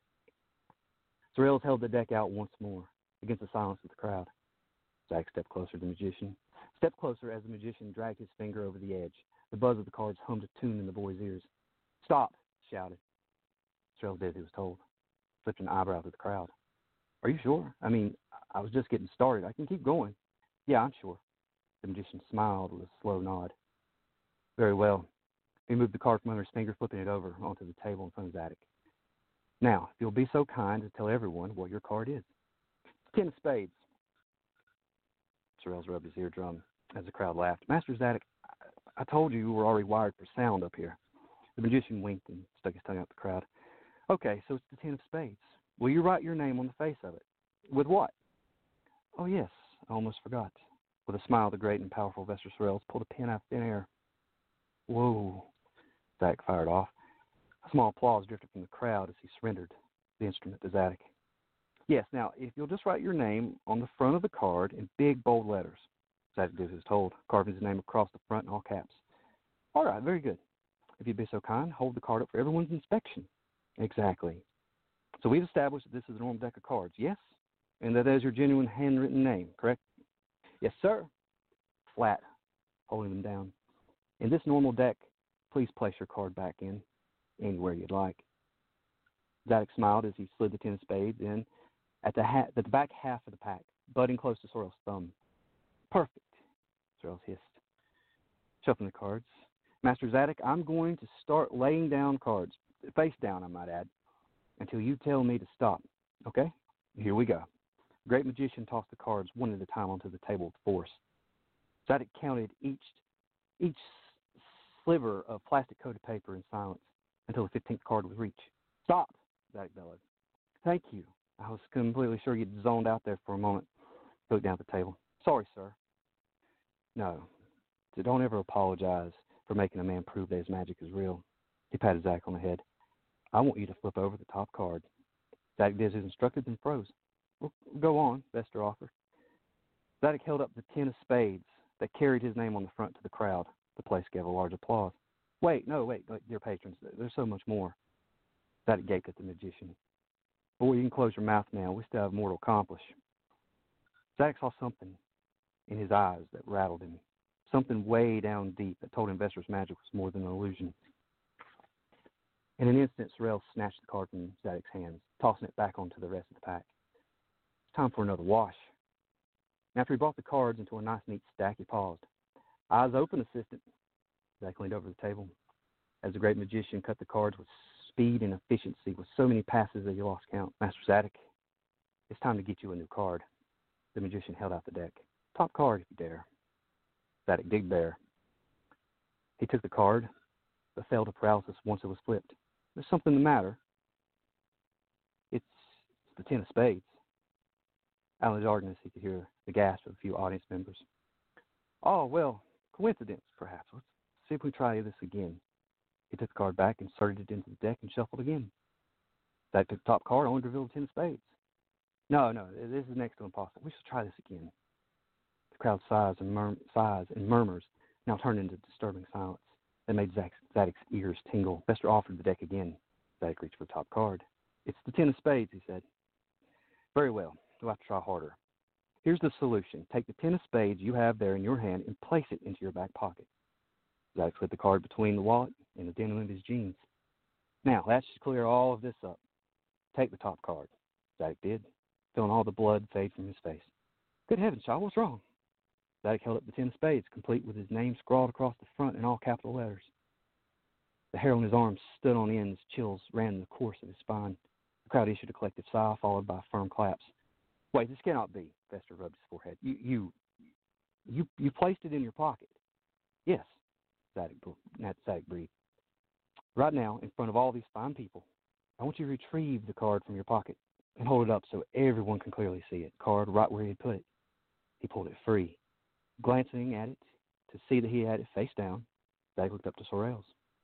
Sorrells held the deck out once more, against the silence of the crowd. Zadok stepped closer to the magician, stepped closer as the magician dragged his finger over the edge. The buzz of the cards hummed a tune in the boy's ears. Stop, he shouted. Sorrells did as he was told, flipped an eyebrow to the crowd. Are you sure? I mean, I was just getting started. I can keep going. Yeah, I'm sure. The magician smiled with a slow nod. Very well. He moved the card from under his finger, flipping it over onto the table in front of Zadok. Now, if you'll be so kind to tell everyone what your card is. Ten of spades. Sorrells rubbed his eardrum as the crowd laughed. Master Zadok, I, I told you you were already wired for sound up here. The magician winked and stuck his tongue out the crowd. Okay, so it's the ten of spades. Will you write your name on the face of it? With what? Oh, yes, I almost forgot. With a smile, the great and powerful Professor Sorrells pulled a pen out of thin air. Whoa, Zadok fired off. A small applause drifted from the crowd as he surrendered the instrument to Zadok. Yes, now, if you'll just write your name on the front of the card in big, bold letters. Zadok did as told, carving his name across the front in all caps. All right, very good. If you'd be so kind, hold the card up for everyone's inspection. Exactly. So we've established that this is a normal deck of cards, yes? And that is your genuine handwritten name, correct? Yes, sir. Flat, holding them down. In this normal deck, please place your card back in anywhere you'd like. Zadok smiled as he slid the ten of spades in at the, ha- at the back half of the pack, butting close to Sorrells' thumb. Perfect, Sorrells hissed, shuffling the cards. Master Zadok, I'm going to start laying down cards, face down, I might add, until you tell me to stop. Okay? Here we go. The great magician tossed the cards one at a time onto the table with force. Zadok counted each each sliver of plastic-coated paper in silence until the fifteenth card was reached. Stop, Zadok bellowed. Thank you. I was completely sure you'd zoned out there for a moment. Looked down at the table. Sorry, sir. No. So don't ever apologize for making a man prove that his magic is real. He patted Zach on the head. I want you to flip over the top card. Zach did as instructed and froze. Well, go on, Vester offered. Zach held up the ten of spades that carried his name on the front to the crowd. The place gave a large applause. Wait, no, wait, dear patrons, there's so much more. Zach gaped at the magician. Boy, you can close your mouth now. We still have more to accomplish. Zach saw something in his eyes that rattled him, something way down deep that told him Vester's magic was more than an illusion. In an instant, Sorrell snatched the card from Zadok's hands, tossing it back onto the rest of the pack. It's time for another wash. And after he brought the cards into a nice, neat stack, he paused. Eyes open, assistant. Zach leaned over the table. As the great magician cut the cards with speed and efficiency, with so many passes that he lost count. Master Zadok, it's time to get you a new card. The magician held out the deck. Top card, if you dare. Zadok digged bare. He took the card, but fell to paralysis once it was flipped. There's something the matter. It's, it's the ten of spades. Out in the darkness, he could hear the gasp of a few audience members. Oh, well, coincidence, perhaps. Let's see if we try this again. He took the card back, inserted it into the deck, and shuffled again. Zach took the top card, only to reveal the ten of spades. No, no, this is next to impossible. We should try this again. The crowd sighs and, murm- sighs and murmurs now turned into disturbing silence. That made Zach, Zadok's ears tingle. Vester offered the deck again. Zadok reached for the top card. It's the ten of spades, he said. Very well. You'll have to try harder. Here's the solution. Take the ten of spades you have there in your hand and place it into your back pocket. Zadok slid the card between the wallet and the denim of his jeans. Now, that should clear all of this up. Take the top card. Zadok did, feeling all the blood fade from his face. Good heavens, child, what's wrong? Zadok held up the ten of spades, complete with his name scrawled across the front in all capital letters. The hair on his arms stood on end as chills ran the course of his spine. The crowd issued a collective sigh, followed by firm claps. Wait, this cannot be, Vester rubbed his forehead. You, you, you, you placed it in your pocket. Yes, Zadok, Zadok breathed. Right now, in front of all these fine people, I want you to retrieve the card from your pocket and hold it up so everyone can clearly see it. Card right where he had put it. He pulled it free. Glancing at it to see that he had it face down, Zadok looked up to Sorrells.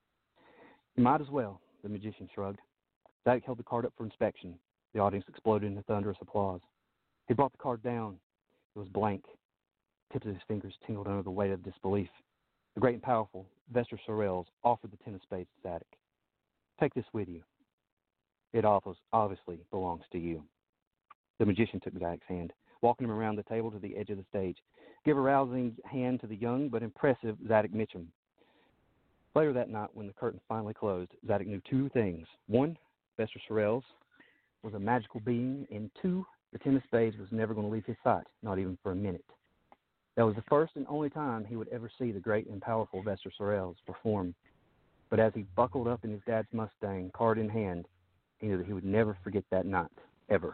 You might as well, the magician shrugged. Zadok held the card up for inspection. The audience exploded into thunderous applause. He brought the card down. It was blank. Tips of his fingers tingled under the weight of disbelief. The great and powerful Vester Sorrells offered the ten of spades to Zadok. Take this with you. It obviously belongs to you. The magician took Zadok's hand, walking him around the table to the edge of the stage. Give a rousing hand to the young but impressive Zadok Mitchum. Later that night, when the curtain finally closed, Zadok knew two things. One, Vester Sorrells was a magical being, and two, the ten of spades was never going to leave his sight, not even for a minute. That was the first and only time he would ever see the great and powerful Vester Sorrells perform. But as he buckled up in his dad's Mustang, card in hand, he knew that he would never forget that night, ever.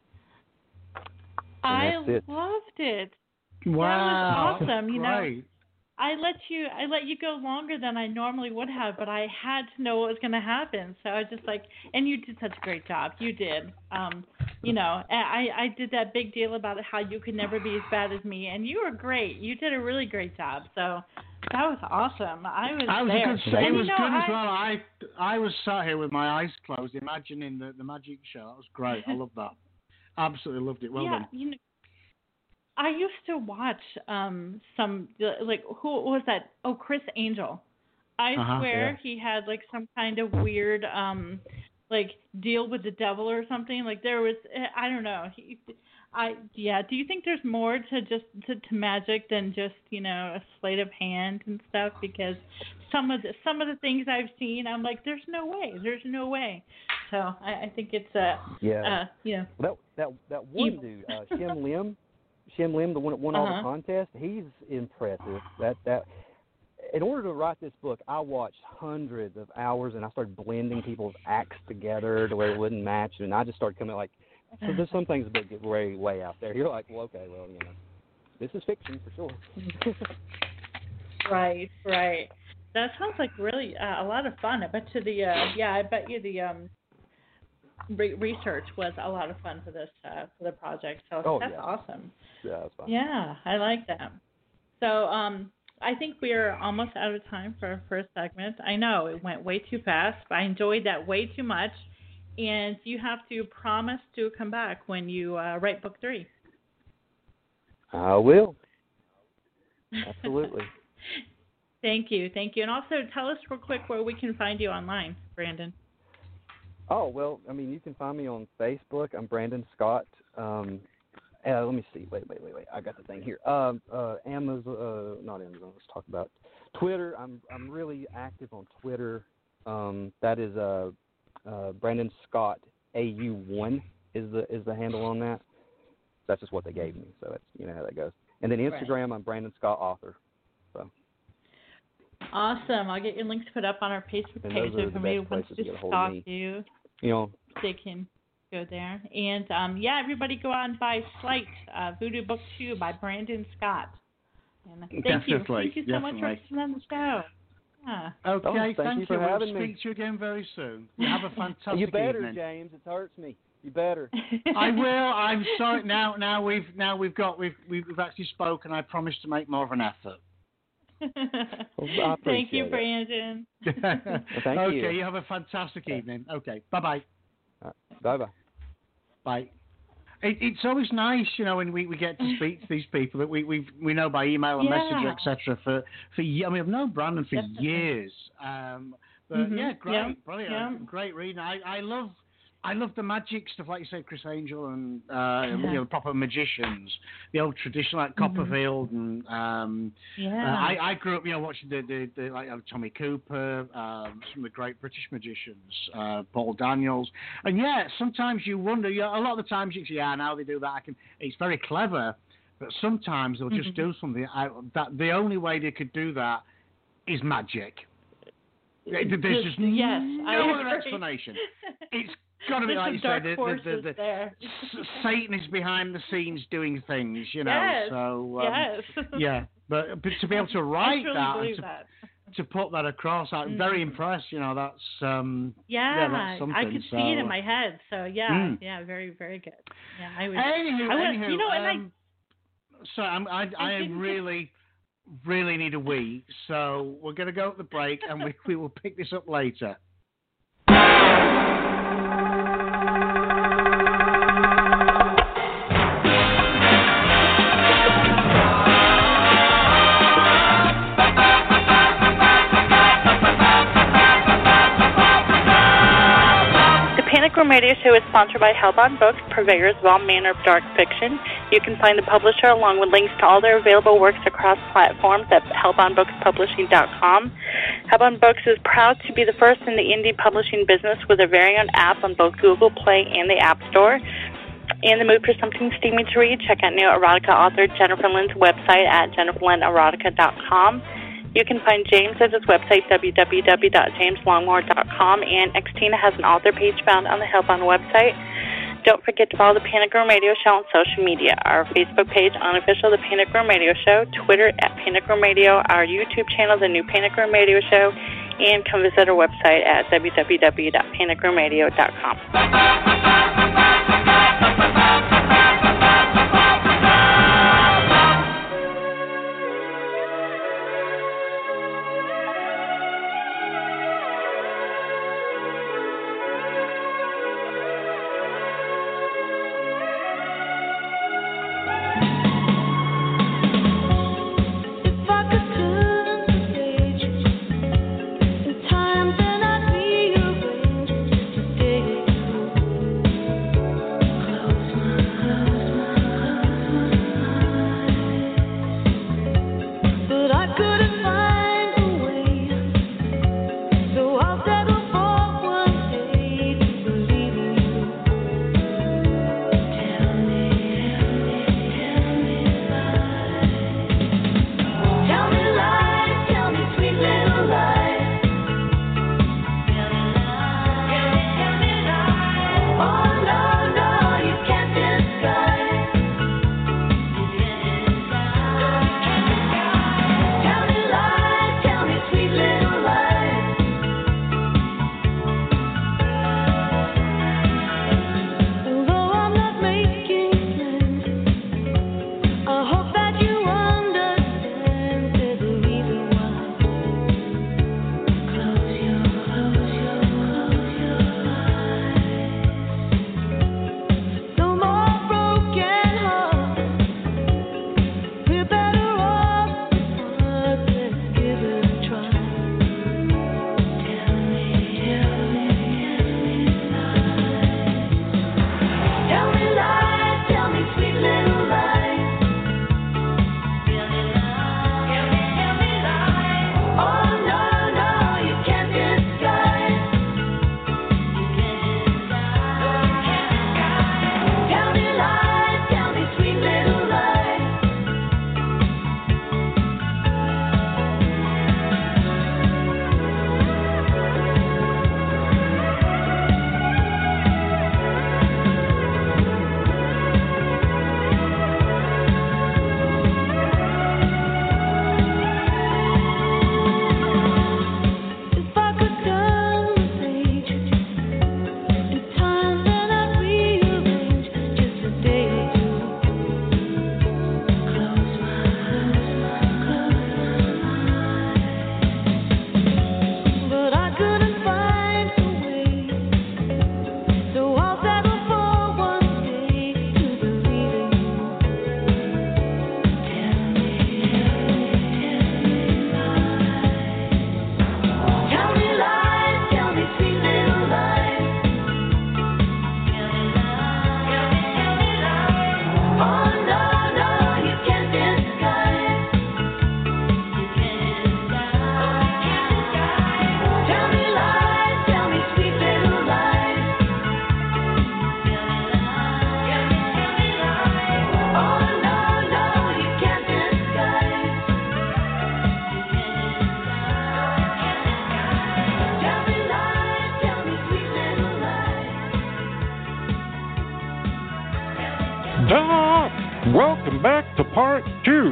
I it. loved it. Wow, that was awesome. You great. know, I let you I let you go longer than I normally would have, but I had to know what was going to happen. So I was just like, and you did such a great job. You did. Um, you know, I I did that big deal about how you could never be as bad as me, and you were great. You did a really great job. So that was awesome. I was I was there. going to say, it And, was you know, good as I, well. I I was sat here with my eyes closed, imagining the, the magic show. That was great. I loved that. Absolutely loved it. Well yeah, done. you know, I used to watch um some like who was that? Oh, Chris Angel. I Uh-huh, swear yeah. he had like some kind of weird um like deal with the devil or something. Like there was I don't know. He, I yeah. Do you think there's more to just to, to magic than just you know a sleight of hand and stuff? Because some of the some of the things I've seen, I'm like, there's no way. There's no way. So I, I think it's uh Yeah. uh you know. That that that one Evil. dude, uh, Shem Lim, Shem Lim, the one that won all Uh-huh. the contests, he's impressive. That that. In order to write this book, I watched hundreds of hours, and I started blending people's acts together to where it wouldn't match, and I just started coming like, so there's some things that get way way out there. You're like, well, okay, well, you know, this is fiction for sure. Right, right. That sounds like really uh, a lot of fun. I bet you the uh, yeah, I bet you the um re- research was a lot of fun for this uh, for the project. So Oh, that's yeah. awesome. Yeah, that's fine. Yeah, I like that. So um, I think we're almost out of time for our first segment. I know it went way too fast, but I enjoyed that way too much. And you have to promise to come back when you uh, write book three. I will. Absolutely. Thank you, thank you. And also tell us real quick where we can find you online, Brandon. Oh, well, I mean, you can find me on Facebook. I'm Brandon Scott. Um, uh, let me see. Wait, wait, wait, wait. I got the thing here. Um, uh, Amazon, uh, not Amazon. Let's talk about Twitter. I'm I'm really active on Twitter. Um, that is uh, uh, Brandon Scott A U one is the is the handle on that. That's just what they gave me, so that's you know how that goes. And then Instagram, right. I'm Brandon Scott Author. So. Awesome. I'll get your links put up on our Facebook and page. So if somebody wants to stalk you, you know, they can go there. And um, yeah, everybody go out and buy Slight, uh, Voodoo Book Two by Brandon Scott. And thank definitely, you. Thank you so definitely. much for coming on the show. Yeah. Okay, oh, thank, thank you. you. For we'll having speak me. to you again very soon. You have a fantastic You better, evening. James. It hurts me. You better. I will. I'm sorry. Now, now we've now we've got we've we've actually spoken. I promise to make more of an effort. Well, I thank you, it. Brandon. well, thank okay, you. you have a fantastic evening. Okay, bye-bye. Right. Bye-bye. Bye. It, it's always nice, you know, when we, we get to speak to these people that we we we know by email and yeah. messenger, et cetera. For for I mean, I've known Brandon for Definitely. years. Um, but mm-hmm. yeah, great, yeah. brilliant, yeah. great reading. I, I love. I love the magic stuff, like you said, Chris Angel and uh, yeah. you know, proper magicians, the old traditional like mm-hmm. Copperfield and um, yeah. uh, I, I grew up, you know, watching the, the, the like uh, Tommy Cooper, um, some of the great British magicians, uh, Paul Daniels, and yeah, sometimes you wonder. You know, a lot of the times you say, yeah, now they do that. I can. It's very clever, but sometimes they'll just mm-hmm. do something. I, that the only way they could do that is magic. There's just yes, no other explanation. It's got to be like you say, the, the, the, the Satan is behind the scenes doing things, you know. Yes. So um, yes. yeah, but, but to be able to write that, and to, that to put that across, I'm mm. very impressed. You know, that's um, yeah, yeah that's something. I could so, see it in my head. So yeah, mm. yeah, very very good. Yeah, I was. Anywho, I was, anywho, you know, and um, I. So I'm, I I, I really. really need a wee, so we're going to go at the break and we, we will pick this up later. Panic Room Radio Show is sponsored by Hellbound Books, purveyors of all manner of dark fiction. You can find the publisher along with links to all their available works across platforms at hellbound books publishing dot com. Hellbound Books is proud to be the first in the indie publishing business with a very own app on both Google Play and the App Store. In the mood for something steamy to read, check out new erotica author Jennifer Lynn's website at jennifer lynn erotica dot com. You can find James at his website, w w w dot james longmore dot com, and Xtina has an author page found on the Hellbound website. Don't forget to follow the Panic Room Radio Show on social media. Our Facebook page, Unofficial The Panic Room Radio Show, Twitter at Panic Room Radio, our YouTube channel, The New Panic Room Radio Show, and come visit our website at w w w dot panic room radio dot com. Time then I'd rearrange today. welcome back to part two.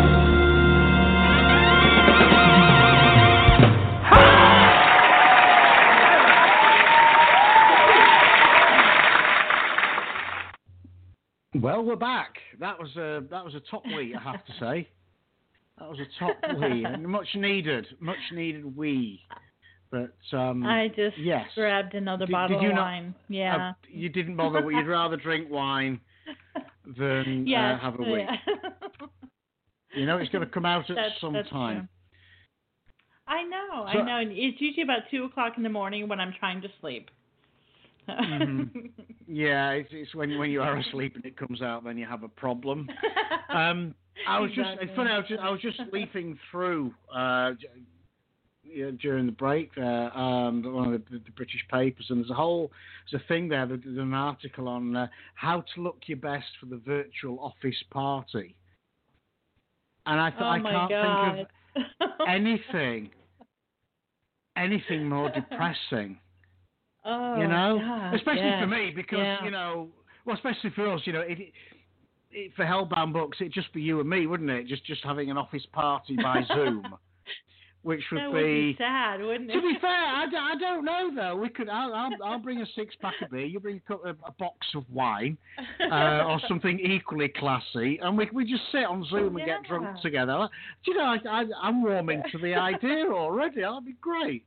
Well, we're back. That was a that was a top wee, I have to say. That was a top wee, and much needed, much needed wee. But um, I just yes. grabbed another Did, bottle did you of not, wine. Yeah. Uh, you didn't bother. You'd rather drink wine than yes, uh, have a wee. Yeah. You know, it's going to come out at that's, some that's time. True. I know, So, I know. It's usually about two o'clock in the morning when I'm trying to sleep. mm-hmm. Yeah, it's, it's when when you are asleep and it comes out, then you have a problem. Um, I was exactly. just it's funny. I was just I was just leafing through uh, yeah, during the break there, um, one of the, the British papers, and there's a whole there's a thing there. There's an article on uh, how to look your best for the virtual office party, and I thought oh I my can't God. think of anything anything more depressing. Oh, you know, God, especially yes. for me because yeah. you know, well, especially for us, you know, it, it, for Hellbound Books, it'd just be you and me, wouldn't it? Just just having an office party by Zoom, which would that be, would be sad, wouldn't it? To be fair, I, d- I don't know though. We could, I'll, I'll, I'll bring a six pack of beer. You bring a, a, a box of wine, uh, or something equally classy, and we we just sit on Zoom and yeah. get drunk together. Do you know, I, I, I'm warming to the idea already. That'd be great.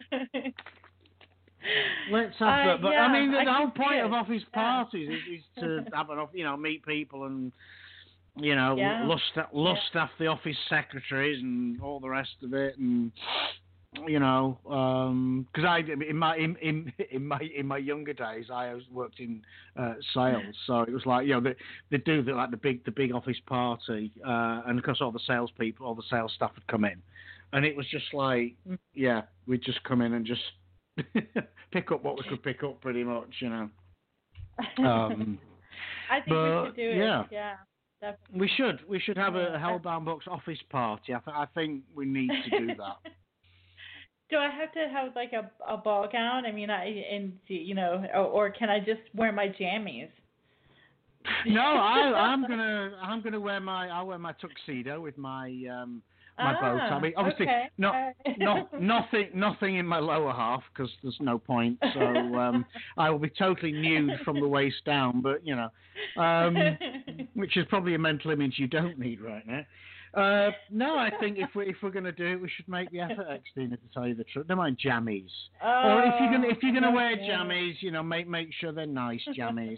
Let's have uh, that. But yeah, I mean, the, I the whole can point see of it. office Yeah. parties is, is to have an, you know, meet people and, you know, Yeah. lust lust Yeah. after the office secretaries and all the rest of it, and you know, because I in my in, in in my in my younger days I was worked in uh, sales, so it was like, you know, they they do the, like the big the big office party, uh, and of course all the salespeople, all the sales staff would come in, and it was just like, yeah, we'd just come in and just pick up what we could pick up, pretty much, you know. Um, I think but, we should do it. yeah. Yeah, definitely. we should we should have a Yeah. Hellbound Books office party. I, th- I think we need to do that. Do I have to have like a a ball gown? I mean, I and you know, or, or can I just wear my jammies? No, I, I'm gonna I'm gonna wear my I'll wear my tuxedo with my um my ah, bow tie. I mean, obviously okay. not All right. not nothing nothing in my lower half because there's no point. So um, I will be totally nude from the waist down. But you know, um, which is probably a mental image you don't need right now. Uh, no, I think if we if we're gonna do it, we should make the effort, Xtina, to tell you the truth. Don't mind jammies. Oh, or if you're gonna if you're gonna wear okay. jammies, you know, make make sure they're nice jammies.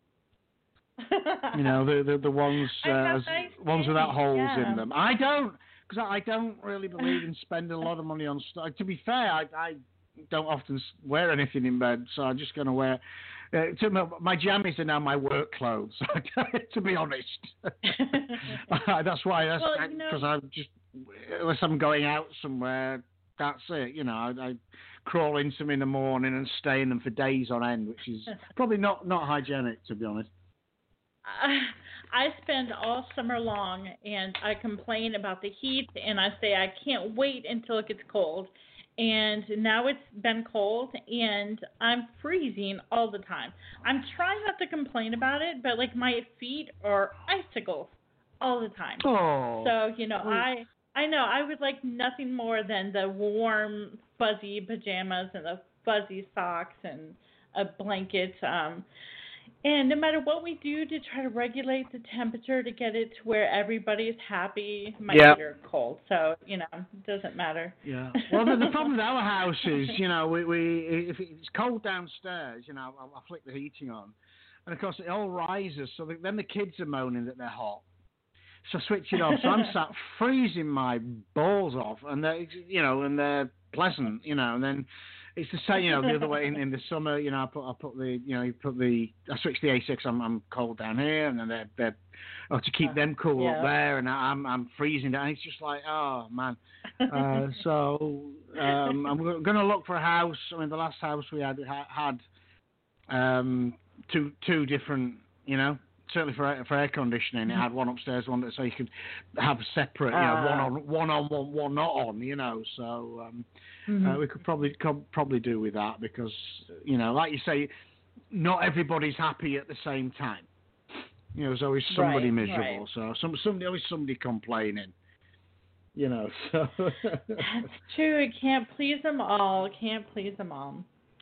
You know, the the, the ones uh, nice ones without holes yeah. in them. I don't, because I don't really believe in spending a lot of money on stuff. To be fair, I, I don't often wear anything in bed, so I'm just going to wear. Uh, to my, my jammies are now my work clothes. To be honest, that's why. That's well, you because know, I'm just unless I'm going out somewhere. That's it. You know, I, I crawl into them in the morning and stay in them for days on end, which is probably not not hygienic, to be honest. I spend all summer long and I complain about the heat and I say I can't wait until it gets cold. And now it's been cold and I'm freezing all the time. I'm trying not to complain about it, but like my feet are icicles all the time. Oh. So, you know, I I know I would like nothing more than the warm, fuzzy pajamas and the fuzzy socks and a blanket. Um And no matter what we do to try to regulate the temperature to get it to where everybody's happy, my yeah. feet are cold. So, you know, it doesn't matter. Yeah. Well, the, the problem with our house is, you know, we, we if it's cold downstairs, you know, I, I flick the heating on. And, of course, it all rises. So then the kids are moaning that they're hot. So I switch it off. So I'm sat freezing my balls off. And, they're, you know, and they're pleasant, you know, and then... It's the same, you know, the other way in, in the summer, you know, I put, I put the, you know, you put the, I switch the A six, I'm, I'm cold down here, and then they're, they're, oh, to keep them cool yeah. up there, and I'm, I'm freezing down. It's just like, oh man. Uh, so, um, I'm going to look for a house. I mean, the last house we had had, um, two, two different, you know, certainly for for air conditioning, it had one upstairs, one that so you could have separate, you know, uh, one on one on one, one not on, you know. So um, mm-hmm. uh, we could probably co- probably do with that because, you know, like you say, not everybody's happy at the same time. You know, there's always somebody Right, miserable. right. So some somebody always somebody complaining. You know, so That's true. It can't please them all. Can't please them all.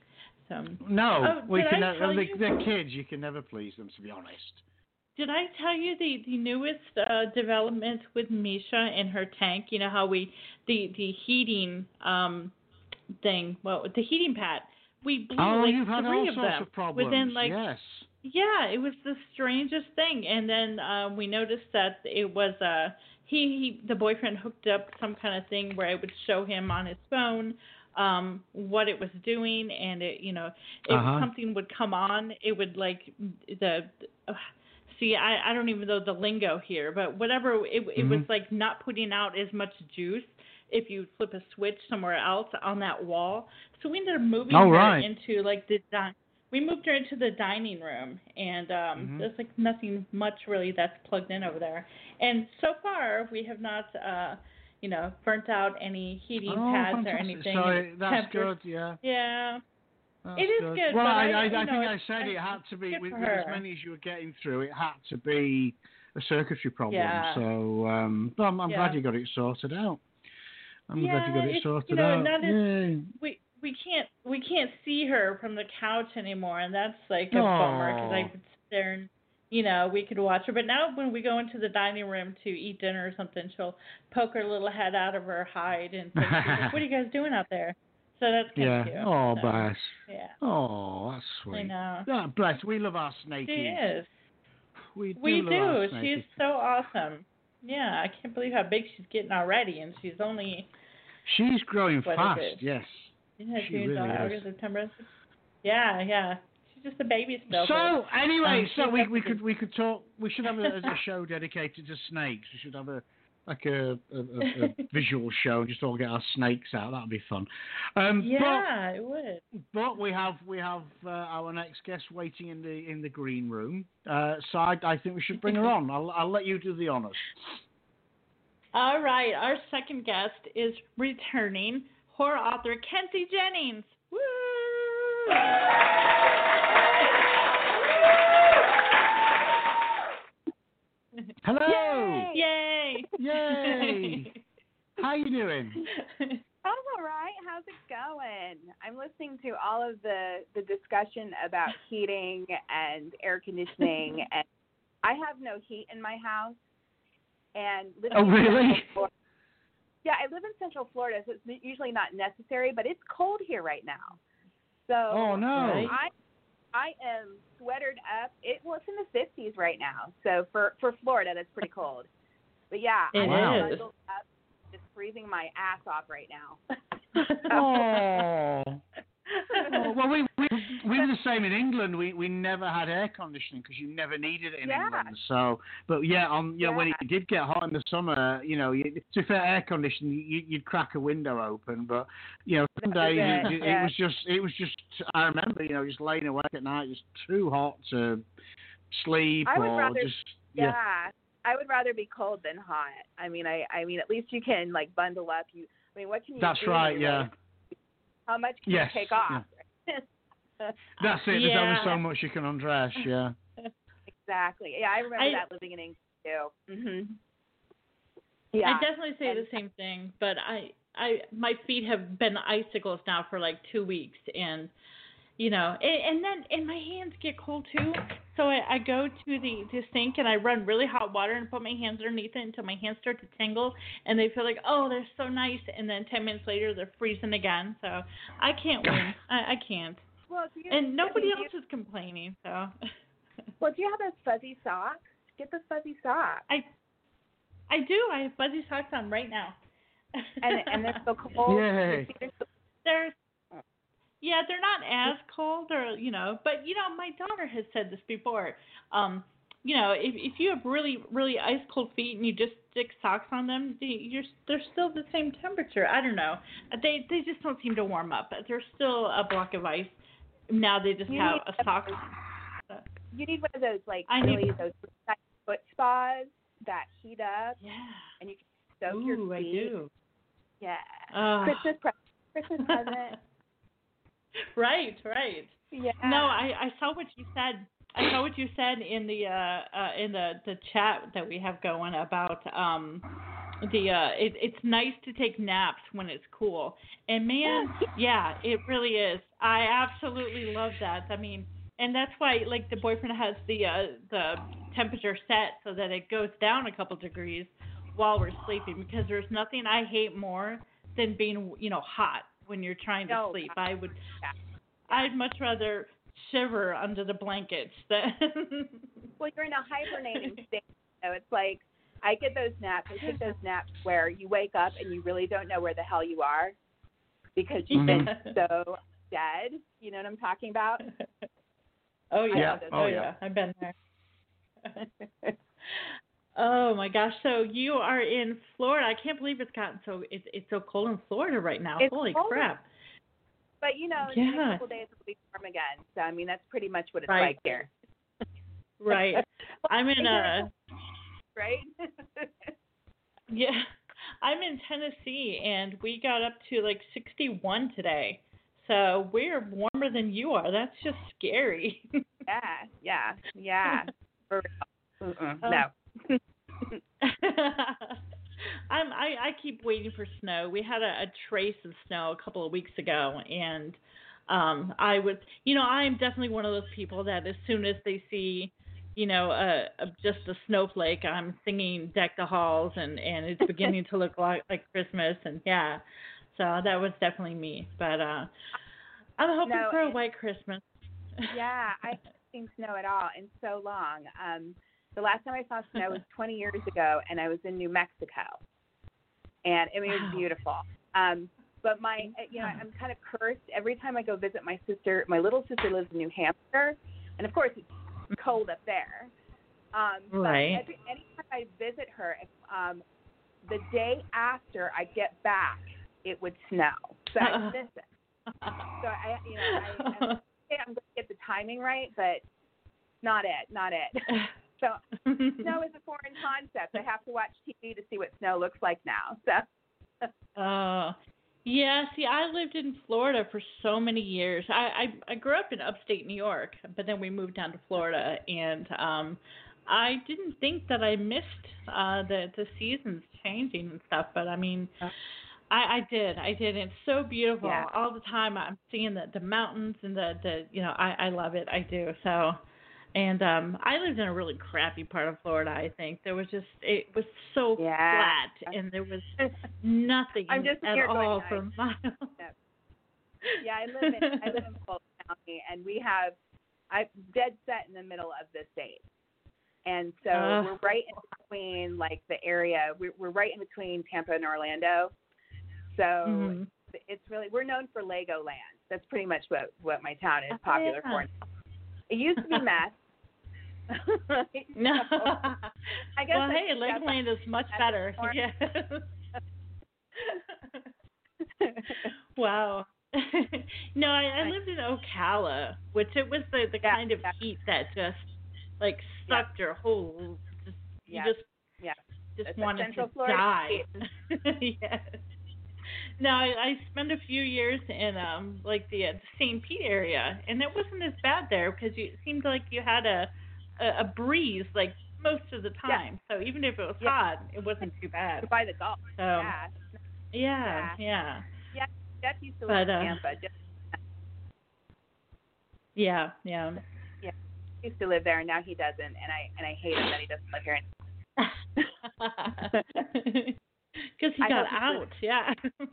So no, oh, we did can. I Never, tell they're, you? they're kids. You can never please them, to be honest. Did I tell you the the newest uh, development with Misha and her tank? You know how we the the heating um thing. Well, the heating pad. We blew Oh, like you've had three all of sorts them of problems. within like yes. yeah, it was the strangest thing. And then um, we noticed that it was uh he, he the boyfriend hooked up some kind of thing where it would show him on his phone um what it was doing, and it you know if Uh-huh. something would come on, it would like the uh, see I I don't even know the lingo here, but whatever it it Mhm. was like not putting out as much juice if you flip a switch somewhere else on that wall. So we ended up moving Oh, her right. into like the di- we moved her into the dining room, and um, Mhm. there's like nothing much really that's plugged in over there. And so far, we have not, uh, you know, burnt out any heating Oh, pads fantastic. or anything. So and it's that's tempered- good. Yeah. Yeah. That's It is good. good, Well, but I, I- I, you I know, think I it's- said it I- had to be good with, for with as her. many as you were getting through. It had to be a circuitry problem. Yeah. So um, but I'm, I'm Yeah. glad you got it sorted out. I'm glad you got Yeah, it it's- sorted you know, out. not as- Yay. we we can't we can't see her from the couch anymore, and that's like a bummer because I Aw. would sit there and you know we could watch her. But now when we go into the dining room to eat dinner or something, she'll poke her little head out of her hide and say, "What are you guys doing out there?" So that's kind Yeah. of cute. Oh, so, bless. Yeah, Oh, that's I sweet. know. Yeah, bless. We love our She snakies. is. We do. We love our do. snakies. She's so awesome. Yeah, I can't believe how big she's getting already, and she's only She's growing What is fast. it? Yes. yeah, She June, really July, is. August, September. Yeah, yeah. She's just a baby still. but- So anyway, Um, so she's we, we definitely- could we could talk. We should have a, a show dedicated to snakes. We should have a like a, a, a, a visual show and just all get our snakes out. That'd be fun. Um, Yeah, it would. But, but we have we have uh, our next guest waiting in the in the green room. Uh, so I, I think we should bring her on. I'll I'll let you do the honors. All right, our second guest is returning horror author Kenzie Jennings. Woo! Hello. Yay! Yay! How you doing? I'm all right. How's it going? I'm listening to all of the, the discussion about heating and air conditioning, and I have no heat in my house. And living Oh, in really? Central Florida, yeah, I live in Central Florida, so it's usually not necessary, but it's cold here right now. So Oh no. Right. I I am sweatered up. It well, it's in the fifties right now. So for for Florida, that's pretty cold. But yeah, It I'm Wow. is. bundled up, just freezing my ass off right now. Oh. Oh, well, we, we we were the same in England. We we never had air conditioning because you never needed it in Yeah. England. So, but yeah, on you know when Yeah. it did get hot in the summer, you know, you, to be fair, air conditioning, you, you'd crack a window open. But you know, some That was days it, it, it, yeah. was just it was just. I remember, you know, just laying awake at night, just too hot to sleep I would or rather- just Yeah. I would rather be cold than hot. I mean, I I mean, at least you can like bundle up. You, I mean, what can you That's do? right. Like, Yeah, How much can Yes, you take off? that's it. There's Yeah. only so much you can undress. Yeah. Exactly. Yeah, I remember I- that living in England too. Mhm. Yeah. I definitely say the same thing, but I, I, my feet have been icicles now for like two weeks, and you know, and, and then and my hands get cold too. So I, I go to the, the sink and I run really hot water and put my hands underneath it until my hands start to tingle, and they feel like, oh, they're so nice, and then ten minutes later they're freezing again. So I can't win. I, I can't. Well, do you, And nobody do you, else is complaining. So Well, do you have those fuzzy socks? Get the fuzzy socks. I, I do. I have fuzzy socks on right now. And and they're so cold. Yay. They're so- They're yeah, they're not as cold, or you know, but you know, my daughter has said this before. Um, you know, if if you have really really ice cold feet and you just stick socks on them, they, you're they're still the same temperature. I don't know. They they just don't seem to warm up. They're still a block of ice. Now they just You have need a sock. You need one of those like I really need- those foot spas that heat up, Yeah. and you can soak Ooh, your I feet. do. Yeah. Uh, Christmas pre- Christmas present. right, right. Yeah. No, I, I saw what you said I saw what you said in the uh, uh, in the, the chat that we have going about um, the uh, it, it's nice to take naps when it's cool. And man, yeah, it really is. I absolutely love that. I mean, and that's why like the boyfriend has the uh, the temperature set so that it goes down a couple degrees while we're sleeping, because there's nothing I hate more than being, you know, hot when you're trying to No, sleep. God. I would I'd much rather shiver under the blankets than Well, you're in a hibernating state. So it's like I get those naps. I take those naps where you wake up and you really don't know where the hell you are because you've been so dead. You know what I'm talking about? Oh yeah. Yeah. Oh, Oh, yeah. yeah. I've been there. Oh my gosh. So you are in Florida. I can't believe it's gotten so it's it's so cold in Florida right now. It's Holy cold. crap. But, you know, in Yeah. a couple days it'll be warm again. So, I mean, that's pretty much what it's Right. like here. Right. I'm in Well, uh Right? yeah. I'm in Tennessee and we got up to like sixty-one today. So we're warmer than you are. That's just scary. yeah, yeah, yeah. For real. Mm-mm, Oh. no. I'm, I, I keep waiting for snow. We had a, a trace of snow a couple of weeks ago, and um, I was, you know, I'm definitely one of those people that as soon as they see, you know, a, a, just a snowflake, I'm singing "Deck the Halls," and, and it's beginning to look like, like Christmas, and yeah, so that was definitely me. But uh, I'm hoping No, for a and- white Christmas. Yeah, I haven't seen snow at all in so long. Um, the last time I saw snow was twenty years ago, and I was in New Mexico, and I mean, it was Wow. beautiful. Um, but my, you know, I'm kind of cursed. Every time I go visit my sister, my little sister lives in New Hampshire, and of course it's cold up there. Um, Right. But every, anytime I visit her, if, um, the day after I get back, it would snow, so I miss it. So I, you know, I, I'm, I'm going to get the timing right, but not it, not it. So snow is a foreign concept. I have to watch T V to see what snow looks like now. So. Uh, yeah, see, I lived in Florida for so many years. I, I I grew up in upstate New York, but then we moved down to Florida, and um, I didn't think that I missed uh, the the seasons changing and stuff. But I mean, I, I did, I did. It's so beautiful Yeah. all the time. I'm seeing the the mountains and the the you know I I love it. I do so. And um, I lived in a really crappy part of Florida, I think. There was just, it was so Yeah. flat, and there was nothing I'm just at here going, all nice. for miles. Yeah, I live in I live in Fulton County, and we have I'm dead set in the middle of the state, and so Uh. we're right in between like the area. We're we're right in between Tampa and Orlando, so Mhm. it's really we're known for Legoland. That's pretty much what what my town is Oh, popular yeah. for. It used to be mess. No. I guess well, that's hey, Legoland is much that's better. more- Yeah. Wow. No, I, I lived in Ocala, which it was the, the Yeah, kind of yeah. heat that just like Yeah. sucked your whole. Just, you Yeah. just Yeah. just It's a wanted Central to Florida die. Yes. No, I, I spent a few years in um like the, uh, the Saint Pete area, and it wasn't as bad there because you it seemed like you had a, a a breeze like most of the Yeah. time. So even if it was Yeah. hot, it wasn't too bad. by the Gulf. So Yeah. yeah, yeah, Jeff used to But, live in uh, Tampa. Jeff yeah, yeah. used to live there, and now he doesn't, and I and I hate him that he doesn't live here. Because he I got hope out, yeah.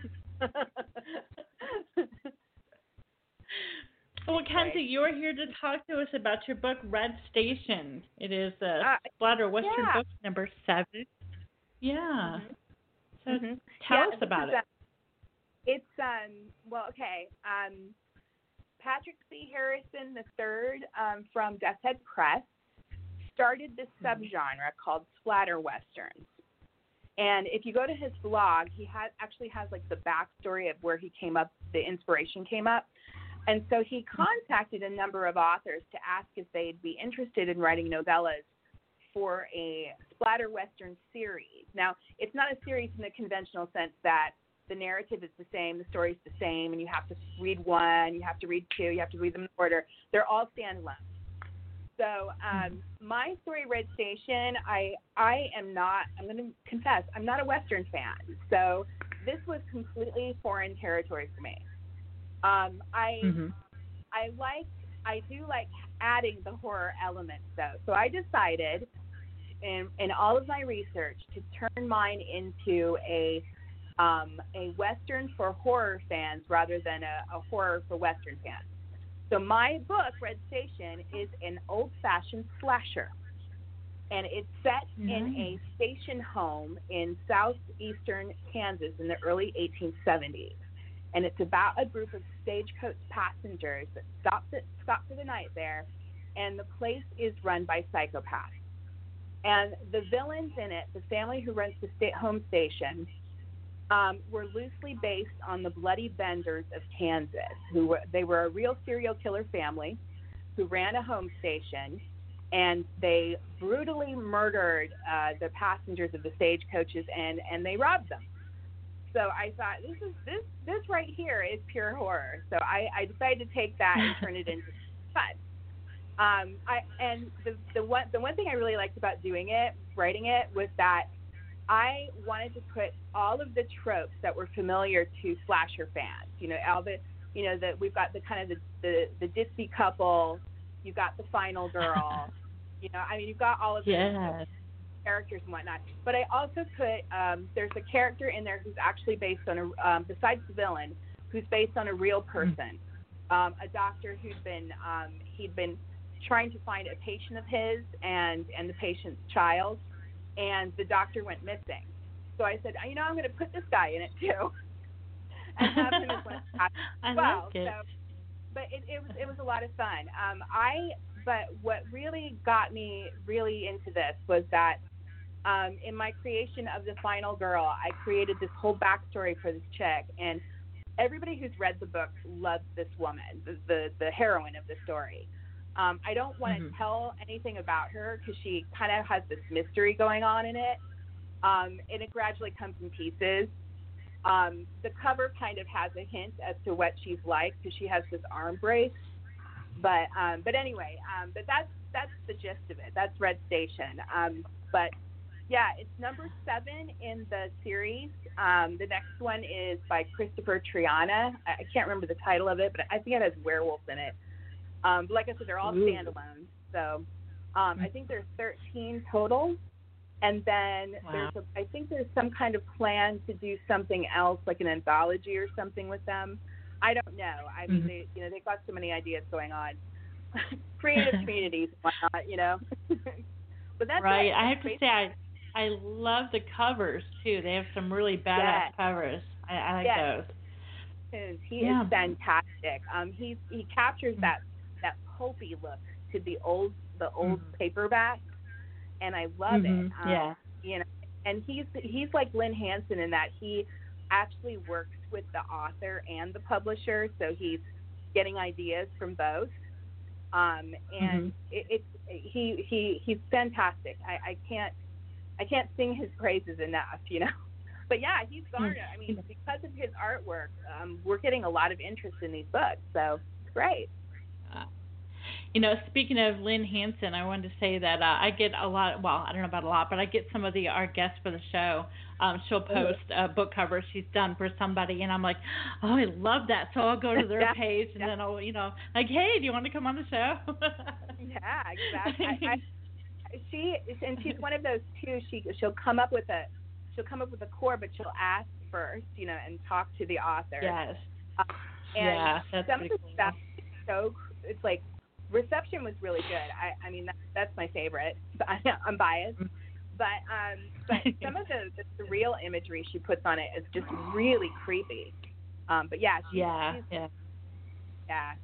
Well, Kenzie, you're here to talk to us about your book, Red Station. It is uh, Uh, Splatter Western yeah. book number seven. Yeah. Mhm. So Mhm. tell Yeah, us this about is, it. uh, It's um well okay um Patrick C. Harrison the third um, from Death's Head Press started this subgenre called splatter westerns. And if you go to his blog, he has actually has like the backstory of where he came up, the inspiration came up. And so he contacted a number of authors to ask if they'd be interested in writing novellas for a splatter western series. Now, it's not a series in the conventional sense that the narrative is the same, the story's the same, and you have to read one, you have to read two, you have to read them in order. They're all standalone. So um, my story, Red Station, I I am not. I'm going to confess, I'm not a Western fan. So this was completely foreign territory for me. Um, I Mm-hmm. I like I do like adding the horror elements though. So I decided in in all of my research to turn mine into a um, a Western for horror fans rather than a, a horror for Western fans. So my book, Red Station, is an old-fashioned slasher, and it's set in a station home in southeastern Kansas in the early eighteen seventies. And it's about a group of stagecoach passengers that stop, the, stop for the night there, and the place is run by psychopaths. And the villains in it, the family who runs the sta- home station, um, were loosely based on the Bloody Benders of Kansas, who were, they were a real serial killer family who ran a home station, and they brutally murdered uh, the passengers of the stagecoaches, and, and they robbed them. So I thought, this is this this right here is pure horror. So I, I decided to take that and turn it into fun. Um, I and the the one the one thing I really liked about doing it, writing it, was that I wanted to put all of the tropes that were familiar to slasher fans. You know, all the you know that we've got the kind of the, the the ditzy couple, you've got the final girl. You know, I mean, you've got all of the Yes. characters and whatnot. But I also put um, there's a character in there who's actually based on a um, besides the villain, who's based on a real person, um, a doctor who'd been um, he'd been trying to find a patient of his and and the patient's child, and the doctor went missing. So I said, you know, I'm going to put this guy in it too, and have him as one of the cast I as well. like it. So, but it, it was it was a lot of fun. Um, I but what really got me really into this was that. Um, in my creation of The Final Girl, I created this whole backstory for this chick, and everybody who's read the book loves this woman, the the, the heroine of the story. Um, I don't want to mm-hmm. tell anything about her because she kind of has this mystery going on in it, um, and it gradually comes in pieces. Um, the cover kind of has a hint as to what she's like because she has this arm brace, but um, but anyway, um, but that's that's the gist of it. That's Red Station, um, but. Yeah, it's number seven in the series. Um, the next one is by Christopher Triana. I, I can't remember the title of it, but I think it has werewolves in it. Um, but like I said, they're all standalone. So um, I think there's thirteen total. And then wow. there's a, I think there's some kind of plan to do something else, like an anthology or something with them. I don't know. I mean, mm-hmm. they, you know, they've got so many ideas going on. Creative communities, whatnot, you know. But that's right. it. I have to say, I. I love the covers too. They have some really badass yes. covers. I, I like yes. those. He yeah. is fantastic. Um, he he captures that that pulpy look to the old the old mm-hmm. paperback, and I love mm-hmm. it. Um, yeah. You know, and he's he's like Lynn Hansen in that he actually works with the author and the publisher, so he's getting ideas from both. Um, and mm-hmm. it, it's he he he's fantastic. I, I can't. I can't sing his praises enough, you know. But yeah, he's garnered. I mean, because of his artwork, um, we're getting a lot of interest in these books. So it's great. Uh, you know, speaking of Lynn Hansen, I wanted to say that uh, I get a lot. Well, I don't know about a lot, but I get some of the our guests for the show. Um, she'll post uh, book covers she's done for somebody, and I'm like, oh, I love that. So I'll go to their yeah, page, and yeah. then I'll, you know, like, hey, do you want to come on the show? yeah, exactly. I, I, She and she's one of those too. She she'll come up with a she'll come up with a core, but she'll ask first, you know, and talk to the author. Yes. Um, and yeah, that's some of the cool. stuff is so it's like reception was really good. I I mean that, that's my favorite. I'm biased, but um but some of the, the surreal imagery she puts on it is just really creepy. Um, but yeah, she's, yeah, she's, yeah, yeah.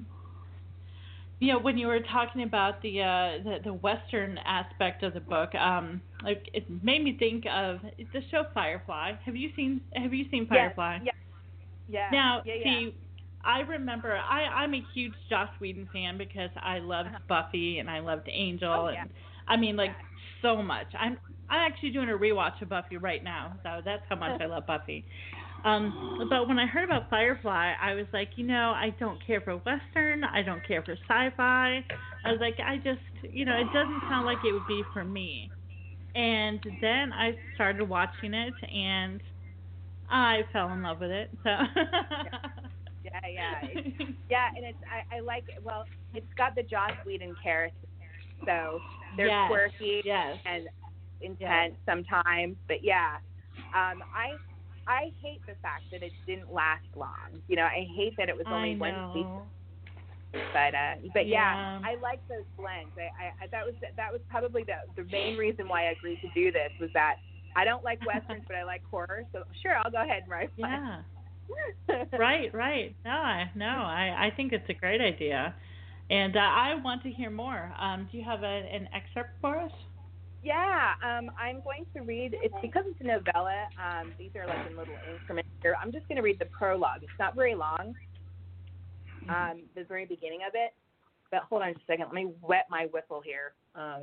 You know, when you were talking about the uh, the, the Western aspect of the book, um, like it made me think of the show Firefly. Have you seen Have you seen Firefly? Yeah. Yeah. Now, yeah, yeah. see, I remember I I'm a huge Joss Whedon fan because I loved uh-huh. Buffy and I loved Angel oh, yeah. and I mean like yeah. so much. I'm I'm actually doing a rewatch of Buffy right now, so that's how much I love Buffy. Um, but when I heard about Firefly, I was like, you know, I don't care for Western. I don't care for sci-fi. I was like, I just, you know, it doesn't sound like it would be for me. And then I started watching it, and I fell in love with it. So. yeah, yeah, it's, yeah, and it's I, I like it. Well, it's got the Joss Whedon characters, so they're yes, quirky yes. and intense yes. sometimes. But yeah, um, I I hate the fact that it didn't last long. You know, I hate that it was only I one know. season. But uh, but yeah, yeah, I like those blends. I, I that was that was probably the the main reason why I agreed to do this was that I don't like westerns, but I like horror. So sure, I'll go ahead and write one. Yeah. right, right. No, I no, I, I think it's a great idea, and uh, I want to hear more. Um, do you have a, an excerpt for us? Yeah, um, I'm going to read. It's because it's a novella. Um, these are like in little increments here. I'm just going to read the prologue. It's not very long. Um, the very beginning of it. But hold on just a second. Let me wet my whistle here. Um,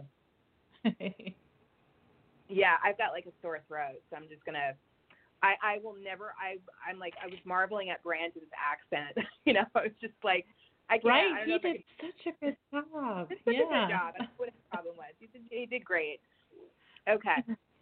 yeah, I've got like a sore throat, so I'm just gonna. I, I will never. I I'm like I was marveling at Brandon's accent. you know, it's just like I can't. Right, I don't he know did if I such a good job. did such yeah. a good job. That's what his problem was. He did. He did great. Okay.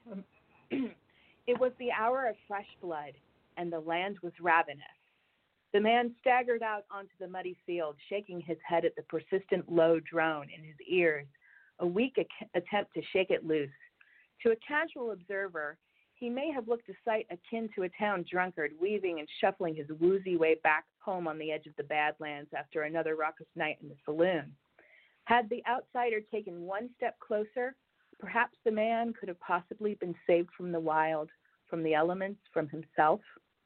It was the hour of fresh blood, and the land was ravenous. The man staggered out onto the muddy field, shaking his head at the persistent low drone in his ears, a weak ac- attempt to shake it loose. To a casual observer, he may have looked a sight akin to a town drunkard weaving and shuffling his woozy way back home on the edge of the Badlands after another raucous night in the saloon. Had the outsider taken one step closer, perhaps the man could have possibly been saved from the wild, from the elements, from himself.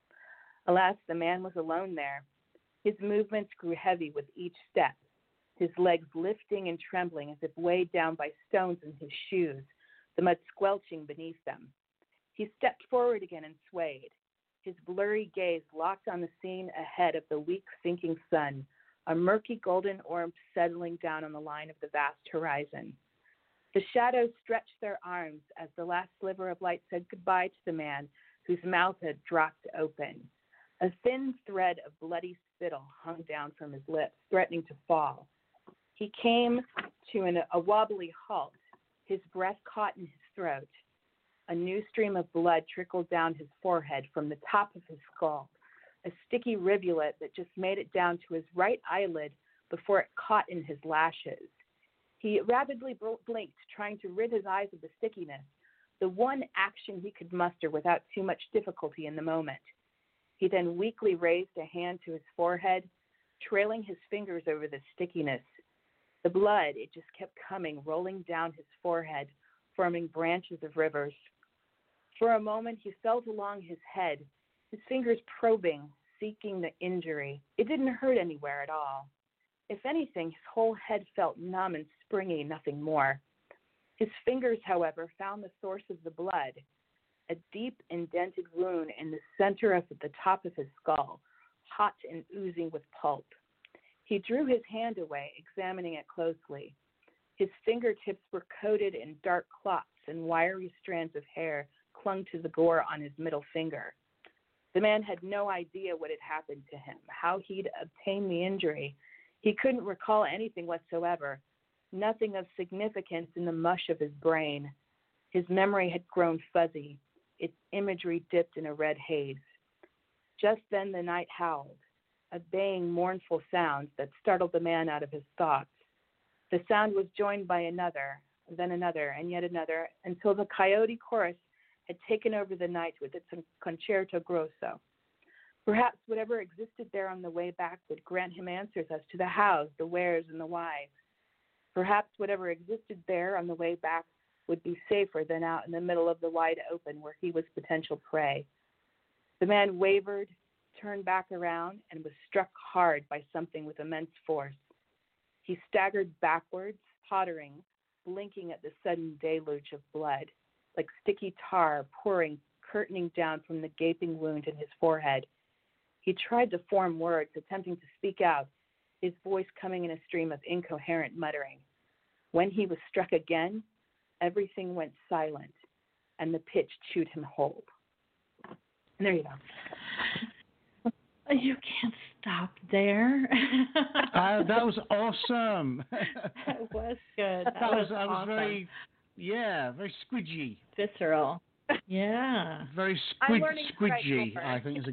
Alas, the man was alone there. His movements grew heavy with each step, his legs lifting and trembling as if weighed down by stones in his shoes, the mud squelching beneath them. He stepped forward again and swayed, his blurry gaze locked on the scene ahead of the weak sinking sun, a murky golden orb settling down on the line of the vast horizon. The shadows stretched their arms as the last sliver of light said goodbye to the man whose mouth had dropped open. A thin thread of bloody spittle hung down from his lips, threatening to fall. He came to an, a wobbly halt, his breath caught in his throat. A new stream of blood trickled down his forehead from the top of his skull, a sticky rivulet that just made it down to his right eyelid before it caught in his lashes. He rapidly blinked, trying to rid his eyes of the stickiness, the one action he could muster without too much difficulty in the moment. He then weakly raised a hand to his forehead, trailing his fingers over the stickiness. The blood, it just kept coming, rolling down his forehead, forming branches of rivers. For a moment, he felt along his head, his fingers probing, seeking the injury. It didn't hurt anywhere at all. If anything, his whole head felt numb and springy, nothing more. His fingers, however, found the source of the blood, a deep indented wound in the center of the top of his skull, hot and oozing with pulp. He drew his hand away, examining it closely. His fingertips were coated in dark clots, and wiry strands of hair clung to the gore on his middle finger. The man had no idea what had happened to him, how he'd obtained the injury. He couldn't recall anything whatsoever, nothing of significance in the mush of his brain. His memory had grown fuzzy, its imagery dipped in a red haze. Just then the night howled, a baying, mournful sound that startled the man out of his thoughts. The sound was joined by another, then another, and yet another, until the coyote chorus had taken over the night with its concerto grosso. Perhaps whatever existed there on the way back would grant him answers as to the hows, the wheres, and the whys. Perhaps whatever existed there on the way back would be safer than out in the middle of the wide open where he was potential prey. The man wavered, turned back around, and was struck hard by something with immense force. He staggered backwards, tottering, blinking at the sudden deluge of blood, like sticky tar pouring, curtaining down from the gaping wound in his forehead. He tried to form words, attempting to speak out, his voice coming in a stream of incoherent muttering. When he was struck again, everything went silent, and the pitch chewed him whole. there you go. You can't stop there. uh, that was awesome. That was good. That, that was, was I was awesome. very, yeah, very squidgy. Visceral. Yeah. Very I'm squid, learning to write squidgy, more. I think is a.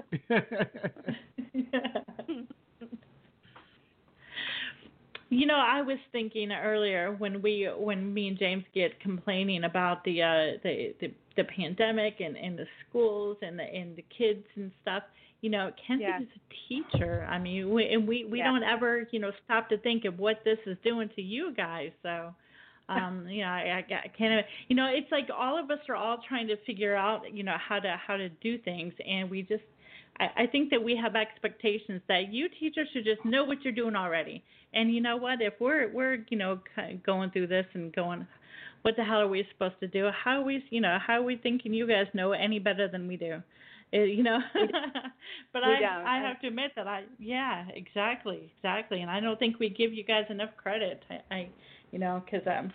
You know, I was thinking earlier when we, when me and James get complaining about the uh, the, the the pandemic and, and the schools and the and the kids and stuff. You know, Kenzie Yeah. is a teacher. I mean, we, and we we Yeah. don't ever you know stop to think of what this is doing to you guys. So, um, you know, I, I, I can't. You know, it's like all of us are all trying to figure out you know how to how to do things, and we just. I, I think that we have expectations that you teachers should just know what you're doing already. And you know what? If we're we're you know going through this and going, what the hell are we supposed to do? How are we you know how are we thinking you guys know any better than we do? It, you know. But We I don't. I have to admit that I yeah exactly exactly, and I don't think we give you guys enough credit. I, I you know because um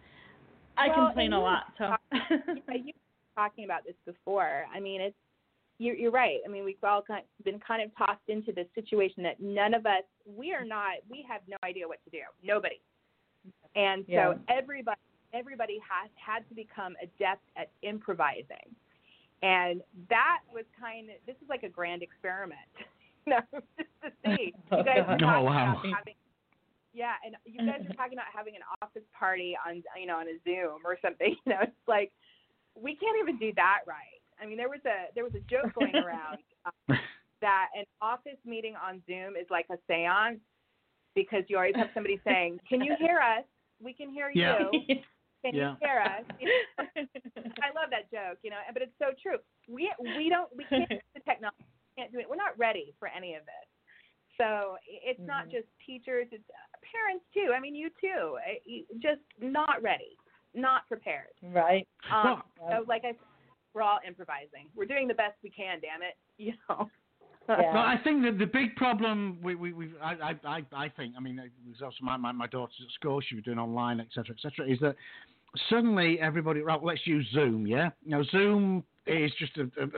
I Well, complain and a you lot. So. yeah, you were talking about this before. I mean, it's you're, you're right. I mean, we've all kind been kind of tossed into this situation that none of us, we are not, we have no idea what to do. Nobody. And so Yeah. everybody, everybody has had to become adept at improvising. And that was kind of, this is like a grand experiment, you know, just to see. You guys Oh, are talking wow. about having, yeah, and you guys are talking about having an office party on, you know, on a Zoom or something. You know, it's like, we can't even do that right. I mean, there was a there was a joke going around um, that an office meeting on Zoom is like a seance because you always have somebody saying, "Can you hear us? We can hear you. Yeah. Can Yeah. you hear us?" You know? I love that joke, you know, but it's so true. We we don't we can't use the technology. We can't do it. We're not ready for any of this. So it's not Mhm. just teachers; it's parents too. I mean, you too. Just not ready, not prepared. Right. Um, Well, so, like I said, we're all improvising. We're doing the best we can. Damn it, you know. Yeah. Well, I think that the big problem we we we I I I I think I mean it was also my my, my daughter's at school, she was doing online, et cetera, et cetera, is that suddenly everybody, right, let's use Zoom, yeah. Now Zoom is just a, a,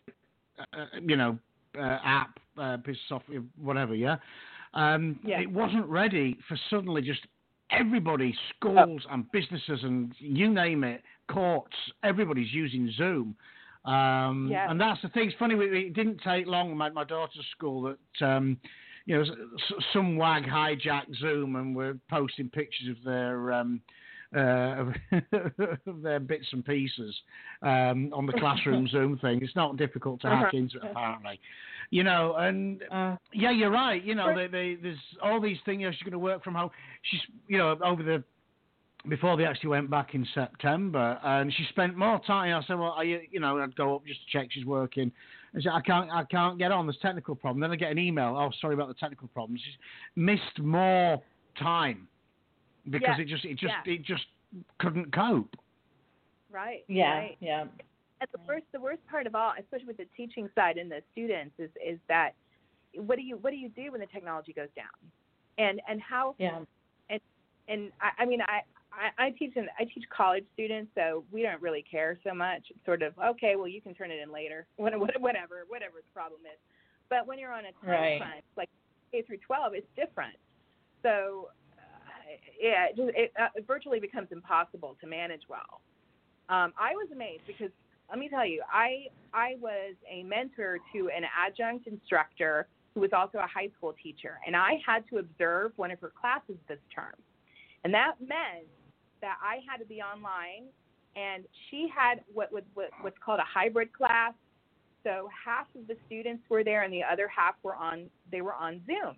a, a you know uh, app, uh, piece of software, whatever, yeah. Um, Yeah. It wasn't ready for suddenly just everybody, schools and businesses and you name it, courts, everybody's using Zoom. Um, Yeah. And that's the thing. It's funny, it didn't take long, my, my daughter's school, that, um, you know, s- some wag hijacked Zoom and were posting pictures of their um, uh, of their bits and pieces um, on the classroom Zoom thing. It's not difficult to hack into it, apparently. You know, and Uh, yeah, you're right. You know, they, they, there's all these things. You know, she's going to work from home. She's, you know, over the before they actually went back in September, and she spent more time. I said, well, are you, you know, I'd go up just to check she's working. And she said, I can't, I can't get on. There's a technical problem. Then I get an email. Oh, sorry about the technical problem. She's missed more time because Yeah. it just, it just, Yeah. it just couldn't cope. Right. yeah. Right. Yeah. And the worst, the worst part of all, especially with the teaching side and the students, is is that what do you what do you do when the technology goes down, and and how Yeah. and and I, I mean I, I I teach in I teach college students, so we don't really care so much. It's sort of okay, well you can turn it in later, whatever whatever whatever the problem is. But when you're on a time Right. crunch, like K through twelve, it's different. So uh, yeah, it, just, it, uh, it virtually becomes impossible to manage well. Um, I was amazed because let me tell you, I I was a mentor to an adjunct instructor who was also a high school teacher, and I had to observe one of her classes this term, and that meant that I had to be online, and she had what was what, what's called a hybrid class. So half of the students were there, and the other half were on they were on Zoom.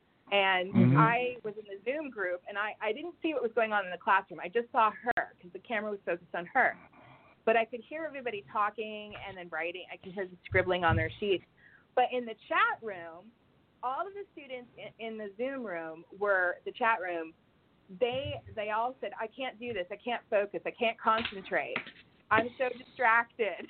And Mhm. I was in the Zoom group, and I, I didn't see what was going on in the classroom. I just saw her because the camera was focused on her. But I could hear everybody talking and then writing. I could hear them scribbling on their sheets. But in the chat room, all of the students in, in the Zoom room were the chat room. They they all said, "I can't do this. I can't focus. I can't concentrate. I'm so distracted."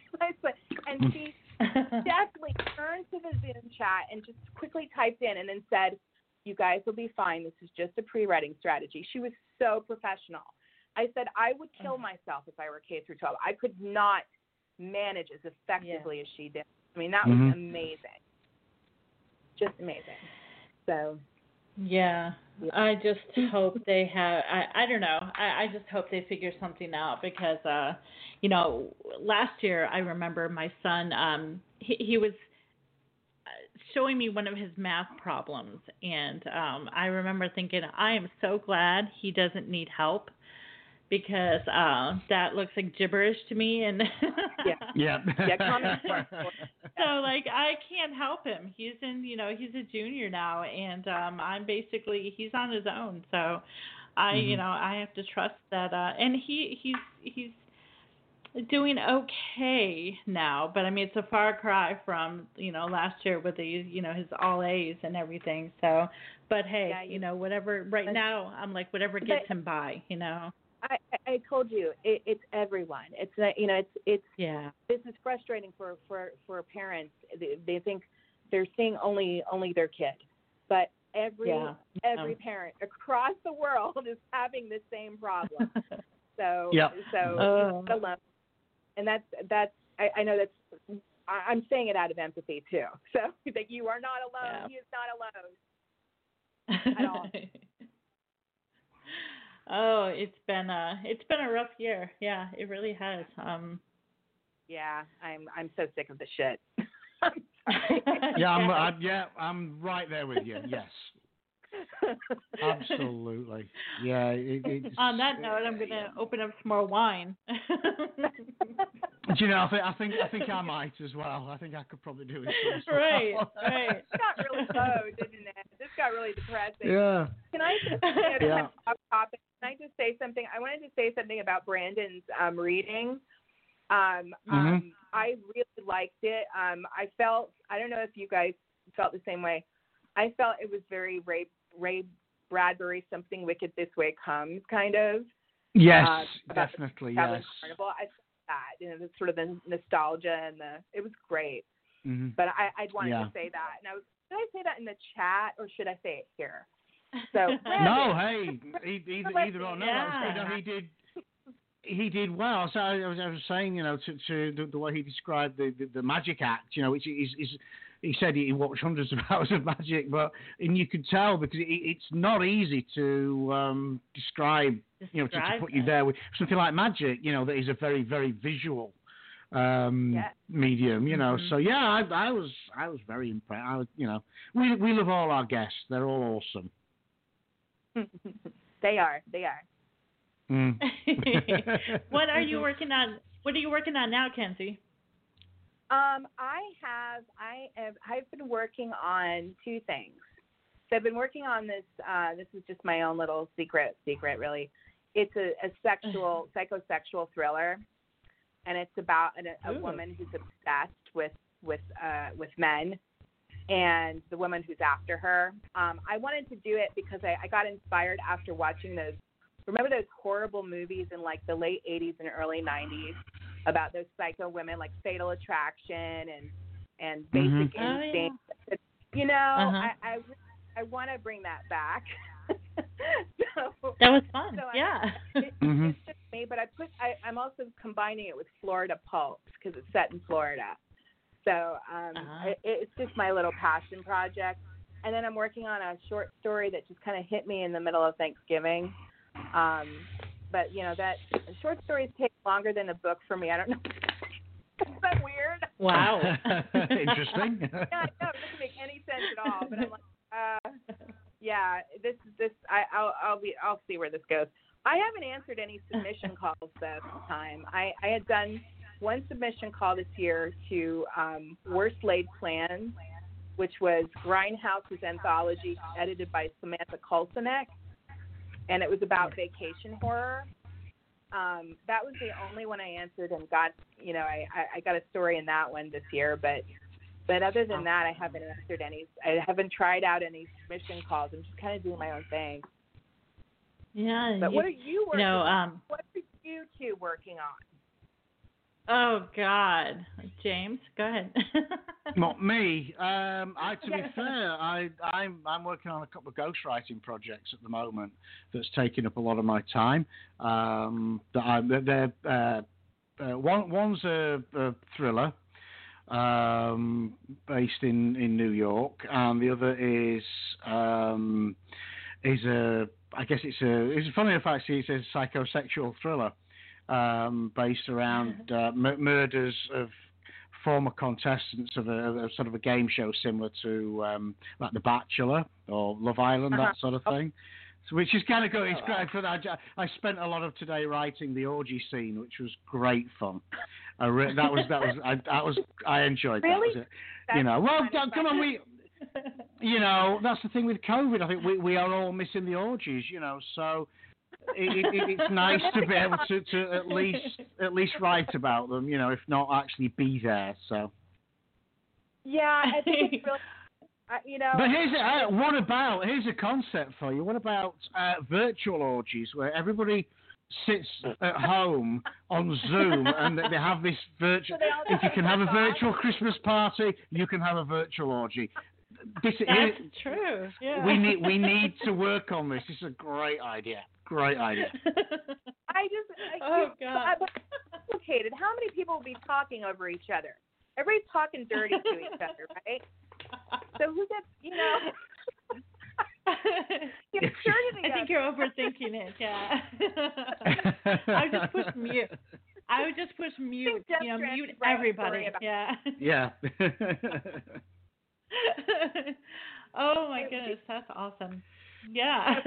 And she definitely turned to the Zoom chat and just quickly typed in and then said, "You guys will be fine. This is just a pre-writing strategy." She was so professional. I said, I would kill myself if I were K through twelve. I could not manage as effectively Yeah. as she did. I mean, that Mhm. was amazing. Just amazing. So, Yeah, Yeah. I just hope they have. I I don't know. I I just hope they figure something out because uh, you know, last year I remember my son. Um, he he was uh, showing me one of his math problems, and um, I remember thinking, I am so glad he doesn't need help because uh, that looks like gibberish to me, and yeah. Yeah. Yeah, Common Core. so like I can't help him. He's in, you know, he's a junior now, and um, I'm basically he's on his own. So I, Mhm. you know, I have to trust that. Uh, and he he's he's doing okay now, but I mean it's a far cry from you know last year with the you know his all A's and everything. So, but hey, Yeah, you, you- know whatever. Right now I'm like whatever gets him by. You know. I, I I told you, it, it's everyone. It's not, you know, it's it's Yeah. this is frustrating for for for parents. They, they think they're seeing only only their kid, but every Yeah. every Um. parent across the world is having the same problem. So Yep. so Oh. you're not alone, and that's that's I, I know that's I, I'm saying it out of empathy too. So that you are not alone. Yeah. He is not alone at all. Oh, it's been a it's been a rough year. Yeah, it really has. Um. Yeah, I'm I'm so sick of the shit. Yeah, I'm, I'm, yeah, I'm right there with you. Yes, absolutely. Yeah. It, it's, On that note, I'm gonna open up some more wine. Do you know? I think I think I think I might as well. I think I could probably do it. as well. Right, right. This got really low, didn't it? This got really depressing. Yeah. Can I just, you know, Yeah. kind of off topic, can I just say something? I wanted to say something about Brandon's um, reading. Um, Mhm. um, I really liked it. Um, I felt, I don't know if you guys felt the same way. I felt it was very Ray, Ray Bradbury, Something Wicked This Way Comes, kind of. Yes, uh, about definitely. the Traveling Yes. Carnival. I felt that, you know, the sort of the nostalgia and the, it was great. Mhm. But I, I wanted Yeah. to say that. And I was, should I say that in the chat or should I say it here? So No, hey, e- either either or. No, Yeah. you know, he did. He did well. So I was, I was saying, you know, to, to the, the way he described the, the, the magic act, you know, which is, is he said he watched hundreds of hours of magic, but and you could tell because it, it's not easy to um, describe, you know, to, to Describe put you it. there with something like magic, you know, that is a very very visual um, Yeah. medium, you know. Mhm. So yeah, I, I was I was very impressed. I was, you know, we we love all our guests. They're all awesome. they are. They are. Mm. What are you working on? What are you working on now, Kenzie? Um, I have. I have. I've been working on two things. So I've been working on this. Uh, this is just my own little secret. Secret, really. It's a, a sexual, psychosexual thriller, and it's about an, a Ooh. woman who's obsessed with with uh, with men, and the woman who's after her. Um, I wanted to do it because I, I got inspired after watching those. Remember those horrible movies in like the late eighties and early nineties about those psycho women like Fatal Attraction and and Basic Mhm. Oh, Instinct. You know, Uh-huh. I I, I want to bring that back. so, That was fun. So I- Yeah. it, Mhm. it's just me, but I put I, I'm also combining it with Florida pulps because it's set in Florida. So um, Uh-huh. it, it's just my little passion project. And then I'm working on a short story that just kind of hit me in the middle of Thanksgiving. Um, but you know that short stories take longer than a book for me. I don't know. Is that weird? Wow. Interesting. Yeah, I know. It doesn't make any sense at all. But I'm like, uh, yeah, this this I I'll I'll be I'll see where this goes. I haven't answered any submission calls this time. I I had done one submission call this year to um, Worst Laid Plans, which was Grindhouse's anthology edited by Samantha Kulsinek, and it was about vacation horror. Um, that was the only one I answered and got, you know, I, I, I got a story in that one this year, but but other than that, I haven't answered any, I haven't tried out any submission calls. I'm just kind of doing my own thing. Yeah. But you, what are you working no, on? um, What are you two working on? oh God, James, go ahead. Not me. Um, I, to be Yeah. fair, I, I'm, I'm working on a couple of ghostwriting projects at the moment that's taking up a lot of my time. Um, that I, they're uh, uh, one one's a, a thriller um, based in, in New York, and the other is um, is a I guess it's a it's funny enough actually it's a psychosexual thriller um, based around uh, m- murders of former contestants of a, of a sort of a game show similar to um, like The Bachelor or Love Island, uh-huh. that sort of thing. So, which is kind of good. It's great for that. I spent a lot of today writing the orgy scene, which was great fun. I re- that was that was I that was I enjoyed really? that. Was you know, well, come on, we. You know, that's the thing with COVID. I think we we are all missing the orgies. You know, so. It, it, it's nice to be able to, to at least at least write about them, you know, if not actually be there. So. Yeah, I think it's really, uh, you know. But here's a, uh, what about here's a concept for you. What about uh, virtual orgies where everybody sits at home on Zoom and they have this virtual. So if you can have a virtual Christmas party, you can have a virtual orgy. This, That's here, true. Yeah. We need we need to work on this. This is a great idea. Great idea. I just I, oh god. Complicated. How many people will be talking over each other? Everybody's talking dirty to each other, right? So who gets you know? Get I think you're overthinking it. Yeah. I would just push mute. I would just push mute. You know, mute everybody. Yeah. Yeah. Oh my goodness, that's awesome. Yeah.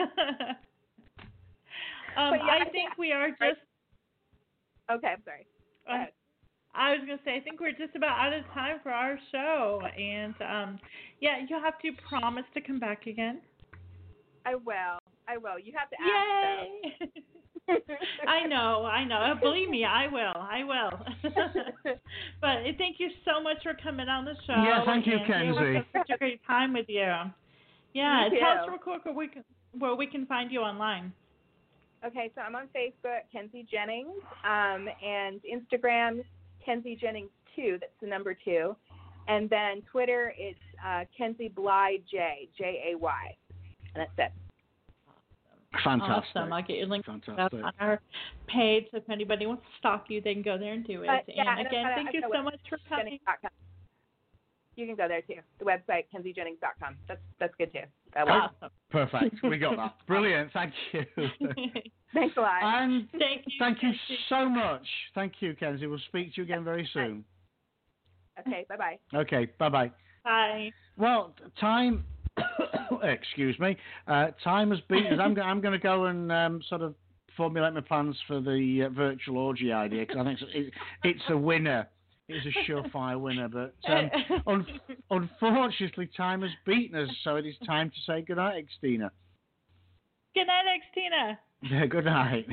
um, yeah, I think we are just. Okay, I'm sorry. Go ahead. Uh, I was gonna say I think we're just about out of time for our show, and um, yeah, you have to promise to come back again. I will. I will. You have to ask. Yay! I know, I know. Believe me, I will. I will. But thank you so much for coming on the show. Yeah, thank you, Kenzie. It was such a great time with you. Yeah, Me tell us too. real quick where we can, where we can find you online. Okay, so I'm on Facebook, Kenzie Jennings, um, and Instagram, Kenzie Jennings two. That's the number two, and then Twitter, it's uh, Kenzie Bly J J A Y, and that's it. Fantastic. Awesome. I'll get your link Fantastic. up on our page. So if anybody wants to stalk you, they can go there and do it. Uh, yeah, and and again, I, thank I, you I, so much for coming. You can go there too. The website, kenzie jennings dot com. That's that's good too. That awesome. Perfect. We got that. Brilliant. Thank you. Thanks a lot. And thank you. Thank you so much. Thank you, Kenzie. We'll speak to you again very soon. Okay. Bye bye. Okay. Bye bye. Bye. Well, time. Excuse me. Uh, time has beaten us. I'm, I'm going to go and um, sort of formulate my plans for the uh, virtual orgy idea because I think it's, it, it's a winner. It's a surefire winner. But um, un- unfortunately, time has beaten us, so it is time to say good night, Xtina. Good night, Xtina. Yeah, good night.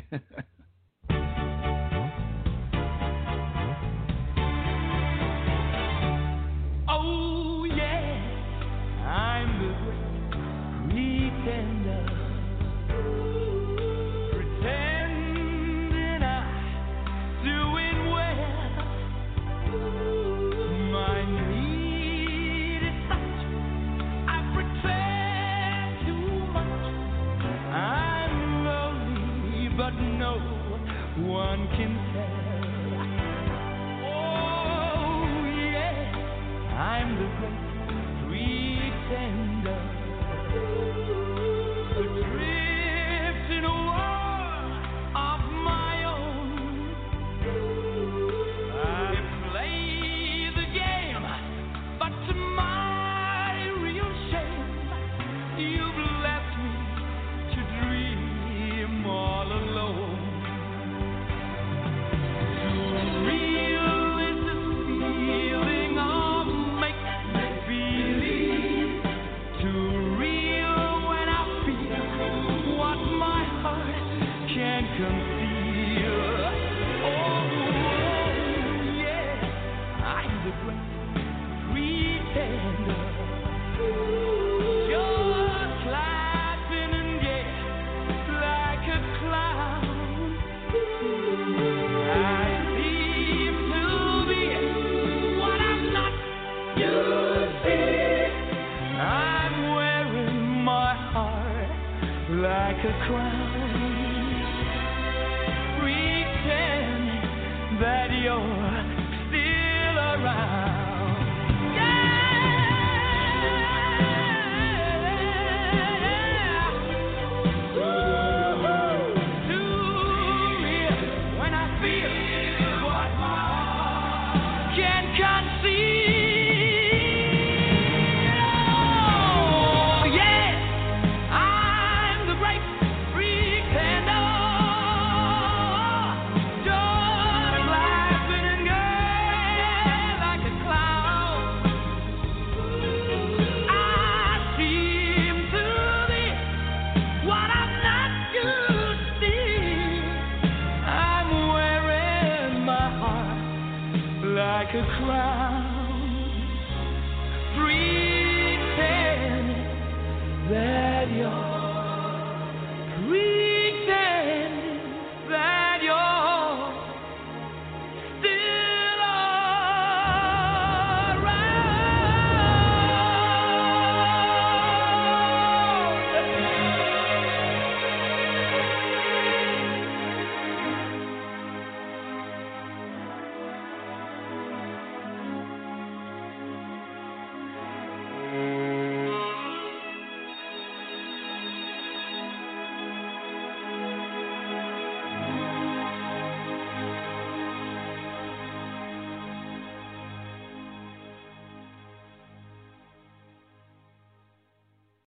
Oh yeah, I'm the great pretender, pretending I'm doing well. My need is such, I pretend too much. I'm lonely, but no one can tell. Oh yeah, I'm the great pretender, adrift in a world of my own. I play the game, but to my real shame, you've left me to dream all alone. Too real is this feeling of make-believe. Too real when I feel what my heart can't conceal. Oh, yeah, I'm the great pretender. Just laughing and gay like a clown. I seem to be what I'm not. You see, I'm wearing my heart like a crown, pretending that you're still around. Yeah. Ooh, to me, when I feel what my heart can conceive. Oh, yeah, I'm the great pretender. Just laughing and gay like a clown. I seem to be what I'm not used to see. I'm wearing my heart like a crown.